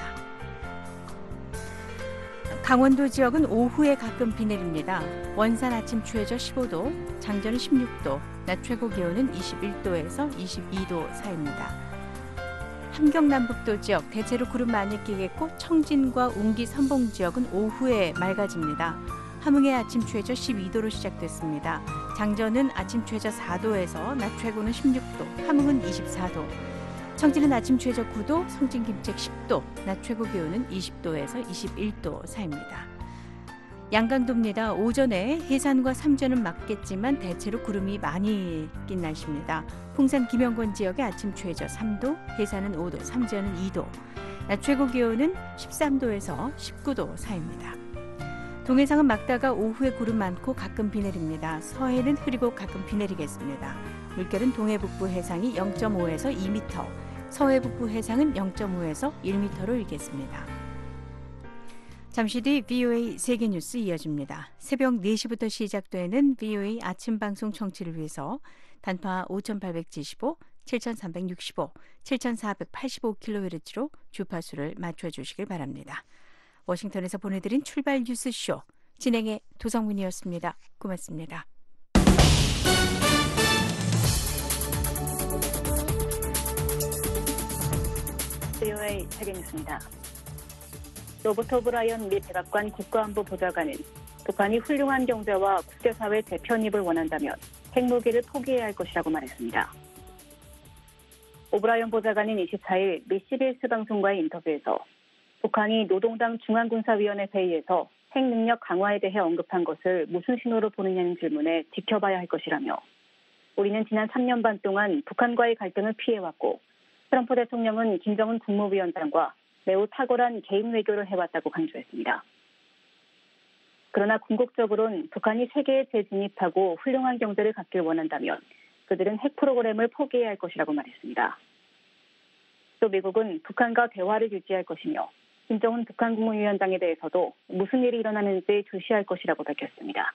강원도 지역은 오후에 가끔 비 내립니다. 원산 아침 최저 십오 도, 장전은 십육 도, 낮 최고 기온은 이십일 도에서 이십이 도 사이입니다. 함경남북도 지역 대체로 구름 많이 끼겠고 청진과 운기 선봉 지역은 오후에 맑아집니다. 함흥의 아침 최저 십이 도로 시작됐습니다. 장전은 아침 최저 사 도에서 낮 최고는 십육 도, 함흥은 이십사 도. 청진은 아침 최저 구 도, 성진 김책 십 도, 낮 최고 기온은 이십 도에서 이십일 도 사이입니다. 양강도입니다. 오전에 해산과 삼전은 맑겠지만 대체로 구름이 많이 낀 날씨입니다. 풍산 김영권 지역의 아침 최저 삼 도, 해산은 오 도, 삼전은 이 도, 낮 최고 기온은 십삼 도에서 십구 도 사이입니다. 동해상은 맑다가 오후에 구름 많고 가끔 비 내립니다. 서해는 흐리고 가끔 비 내리겠습니다. 물결은 동해북부 해상이 영 점 오에서 이 미터, 서해북부 해상은 영 점 오에서 일 미터로 일겠습니다. 잠시 뒤 비오에이 세계뉴스 이어집니다. 새벽 네 시부터 시작되는 비오에이 아침방송 청취를 위해서 단파 오천팔백칠십오, 칠천삼백육십오, 칠천사백팔십오 킬로헤르츠로 주파수를 맞춰주시길 바랍니다. 워싱턴에서 보내드린 출발 뉴스쇼 진행의 도성문이었습니다. 고맙습니다. 비오에이 세계뉴스입니다. 로버트 오브라이언 미 백악관 국가안보 보좌관은 북한이 훌륭한 경제와 국제사회 대편입을 원한다면 핵무기를 포기해야 할 것이라고 말했습니다. 오브라이언 보좌관은 이십사 일 미 씨비에스 방송과의 인터뷰에서 북한이 노동당 중앙군사위원회 회의에서 핵능력 강화에 대해 언급한 것을 무슨 신호로 보느냐는 질문에 지켜봐야 할 것이라며 우리는 지난 삼 년 반 동안 북한과의 갈등을 피해왔고 트럼프 대통령은 김정은 국무위원장과 매우 탁월한 개인 외교를 해왔다고 강조했습니다. 그러나 궁극적으로는 북한이 세계에 재진입하고 훌륭한 경제를 갖길 원한다면 그들은 핵 프로그램을 포기해야 할 것이라고 말했습니다. 또 미국은 북한과 대화를 유지할 것이며 김정은 북한 국무위원장에 대해서도 무슨 일이 일어나는지 주시할 것이라고 밝혔습니다.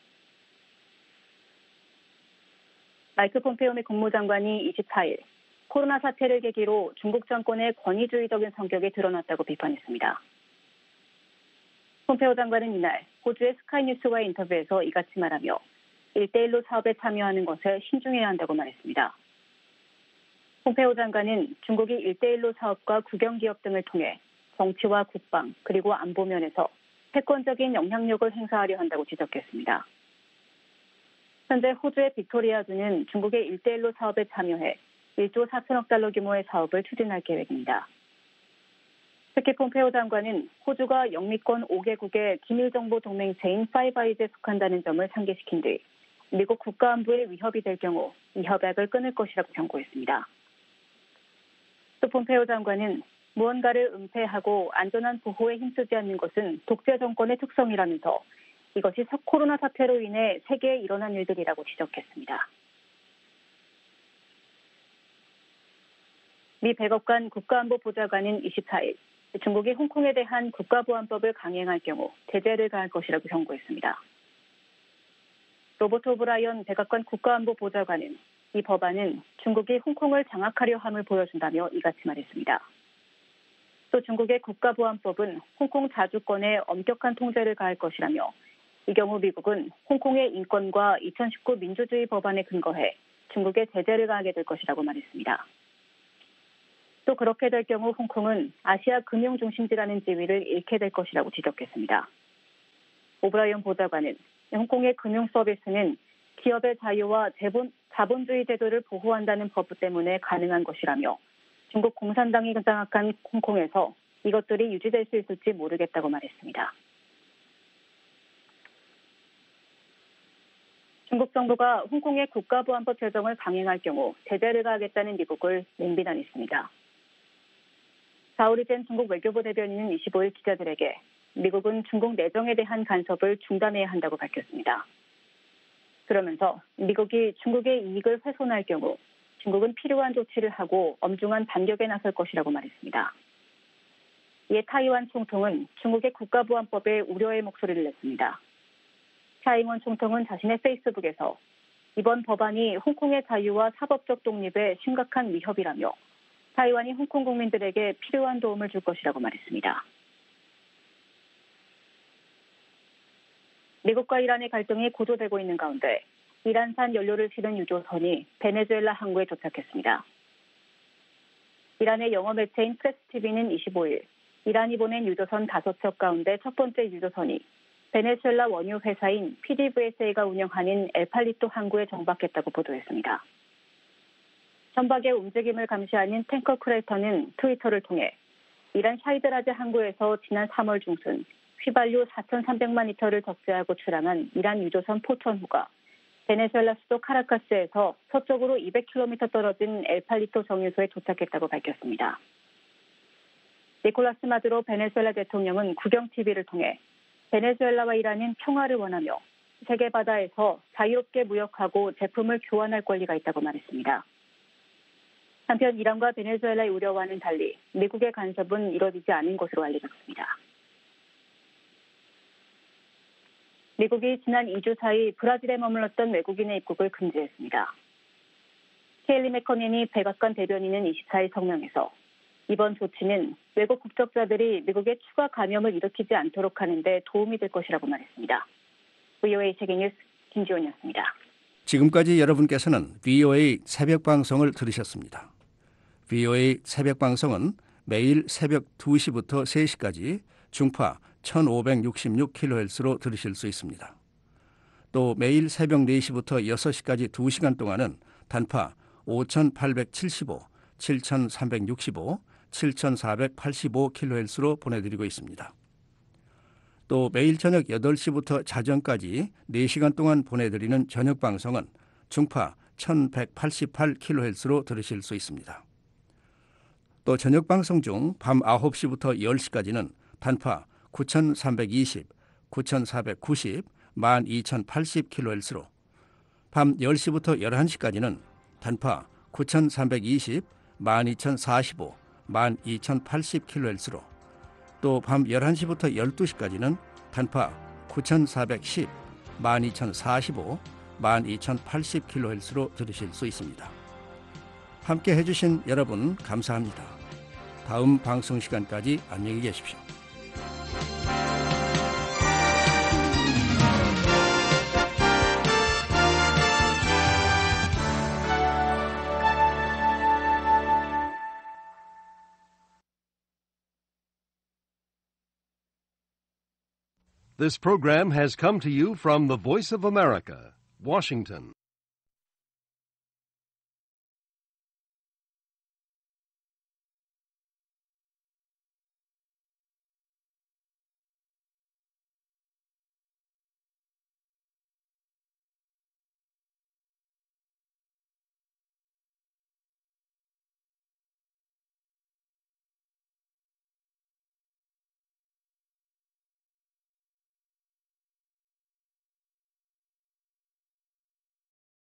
마이크 폼페오 미 국무장관이 이십사 일 코로나 사태를 계기로 중국 정권의 권위주의적인 성격이 드러났다고 비판했습니다. 폼페오 장관은 이날 호주의 스카이뉴스와의 인터뷰에서 이같이 말하며 일대일로 사업에 참여하는 것에 신중해야 한다고 말했습니다. 폼페오 장관은 중국이 일대일로 사업과 국영기업 등을 통해 정치와 국방 그리고 안보 면에서 패권적인 영향력을 행사하려 한다고 지적했습니다. 현재 호주의 빅토리아주는 중국의 일대일로 사업에 참여해 일조 사천억 달러 규모의 사업을 추진할 계획입니다. 특히 폼페오 장관은 호주가 영미권 오 개국의 기밀 정보 동맹체인 파이브 아이즈에 속한다는 점을 상기시킨 뒤 미국 국가안보에 위협이 될 경우 이 협약을 끊을 것이라고 경고했습니다. 또 폼페오 장관은 무언가를 은폐하고 안전한 보호에 힘쓰지 않는 것은 독재 정권의 특성이라면서 이것이 코로나 사태로 인해 세계에 일어난 일들이라고 지적했습니다. 미 백악관 국가안보 보좌관은 이십사일 중국이 홍콩에 대한 국가보안법을 강행할 경우 제재를 가할 것이라고 경고했습니다. 로버트 오브라이언 백악관 국가안보 보좌관은 이 법안은 중국이 홍콩을 장악하려 함을 보여준다며 이같이 말했습니다. 또 중국의 국가보안법은 홍콩 자주권에 엄격한 통제를 가할 것이라며 이 경우 미국은 홍콩의 인권과 이천십구 민주주의 법안에 근거해 중국에 제재를 가하게 될 것이라고 말했습니다. 또 그렇게 될 경우 홍콩은 아시아 금융 중심지라는 지위를 잃게 될 것이라고 지적했습니다. 오브라이언 보좌관은 홍콩의 금융 서비스는 기업의 자유와 자본, 자본주의 제도를 보호한다는 법 때문에 가능한 것이라며 중국 공산당이 장악한 홍콩에서 이것들이 유지될 수 있을지 모르겠다고 말했습니다. 중국 정부가 홍콩의 국가보안법 제정을 강행할 경우 제재를 가하겠다는 미국을 맹비난했습니다. 자오리젠 중국 외교부 대변인은 이십오일 기자들에게 미국은 중국 내정에 대한 간섭을 중단해야 한다고 밝혔습니다. 그러면서 미국이 중국의 이익을 훼손할 경우 중국은 필요한 조치를 하고 엄중한 반격에 나설 것이라고 말했습니다. 이에 타이완 총통은 중국의 국가보안법에 우려의 목소리를 냈습니다. 차잉원 총통은 자신의 페이스북에서 이번 법안이 홍콩의 자유와 사법적 독립에 심각한 위협이라며 타이완이 홍콩 국민들에게 필요한 도움을 줄 것이라고 말했습니다. 미국과 이란의 갈등이 고조되고 있는 가운데 이란산 연료를 실은 유조선이 베네수엘라 항구에 도착했습니다. 이란의 영어 매체인 프레스티비는 이십오일 이란이 보낸 유조선 다섯 척 가운데 첫 번째 유조선이 베네수엘라 원유 회사인 피디브이에스에이가 운영하는 엘팔리토 항구에 정박했다고 보도했습니다. 선박의 움직임을 감시하는 탱커 크레이터는 트위터를 통해 이란 샤이드라즈 항구에서 지난 삼월 중순 휘발유 사천삼백만 리터를 적재하고 출항한 이란 유조선 포천호가 베네수엘라 수도 카라카스에서 서쪽으로 이백 킬로미터 떨어진 엘팔리토 정유소에 도착했다고 밝혔습니다. 니콜라스 마두로 베네수엘라 대통령은 국영티비를 통해 베네수엘라와 이란은 평화를 원하며 세계 바다에서 자유롭게 무역하고 제품을 교환할 권리가 있다고 말했습니다. 한편 이란과 베네수엘라의 우려와는 달리 미국의 간섭은 이뤄지지 않은 것으로 알려졌습니다. 미국이 지난 이 주 사이 브라질에 머물렀던 외국인의 입국을 금지했습니다. 케일리 맥커닌이 백악관 대변인은 이십사일 성명에서 이번 조치는 외국 국적자들이 미국에 추가 감염을 일으키지 않도록 하는 데 도움이 될 것이라고 말했습니다. 브이오에이 세계뉴스 김지원이었습니다. 지금까지 여러분께서는 브이오에이 새벽 방송을 들으셨습니다. 브이오에이 새벽 방송은 매일 새벽 두 시부터 세 시까지 중파 천오백육십육 킬로헤르츠로 들으실 수 있습니다. 또 매일 새벽 네 시부터 여섯 시까지 두 시간 동안은 단파 오천팔백칠십오, 칠천삼백육십오, 칠천사백팔십오 킬로헤르츠로 보내드리고 있습니다. 또 매일 저녁 여덟 시부터 자정까지 네 시간 동안 보내드리는 저녁 방송은 중파 천백팔십팔 킬로헤르츠로 들으실 수 있습니다. 또 저녁 방송 중 밤 아홉 시부터 열 시까지는 단파 구천삼백이십, 구천사백구십, 만 이천팔십 킬로헤르츠로 밤 열 시부터 열한 시까지는 단파 구천삼백이십, 만 이천사십오, 만 이천팔십 킬로헤르츠로 또 밤 열한 시부터 열두 시까지는 단파 구천사백십, 만 이천사십오, 만 이천팔십 킬로헤르츠로 들으실 수 있습니다. 함께 해주신 여러분 감사합니다. 다음 방송 시간까지 안녕히 계십시오. This program has come to you from the Voice of America, Washington.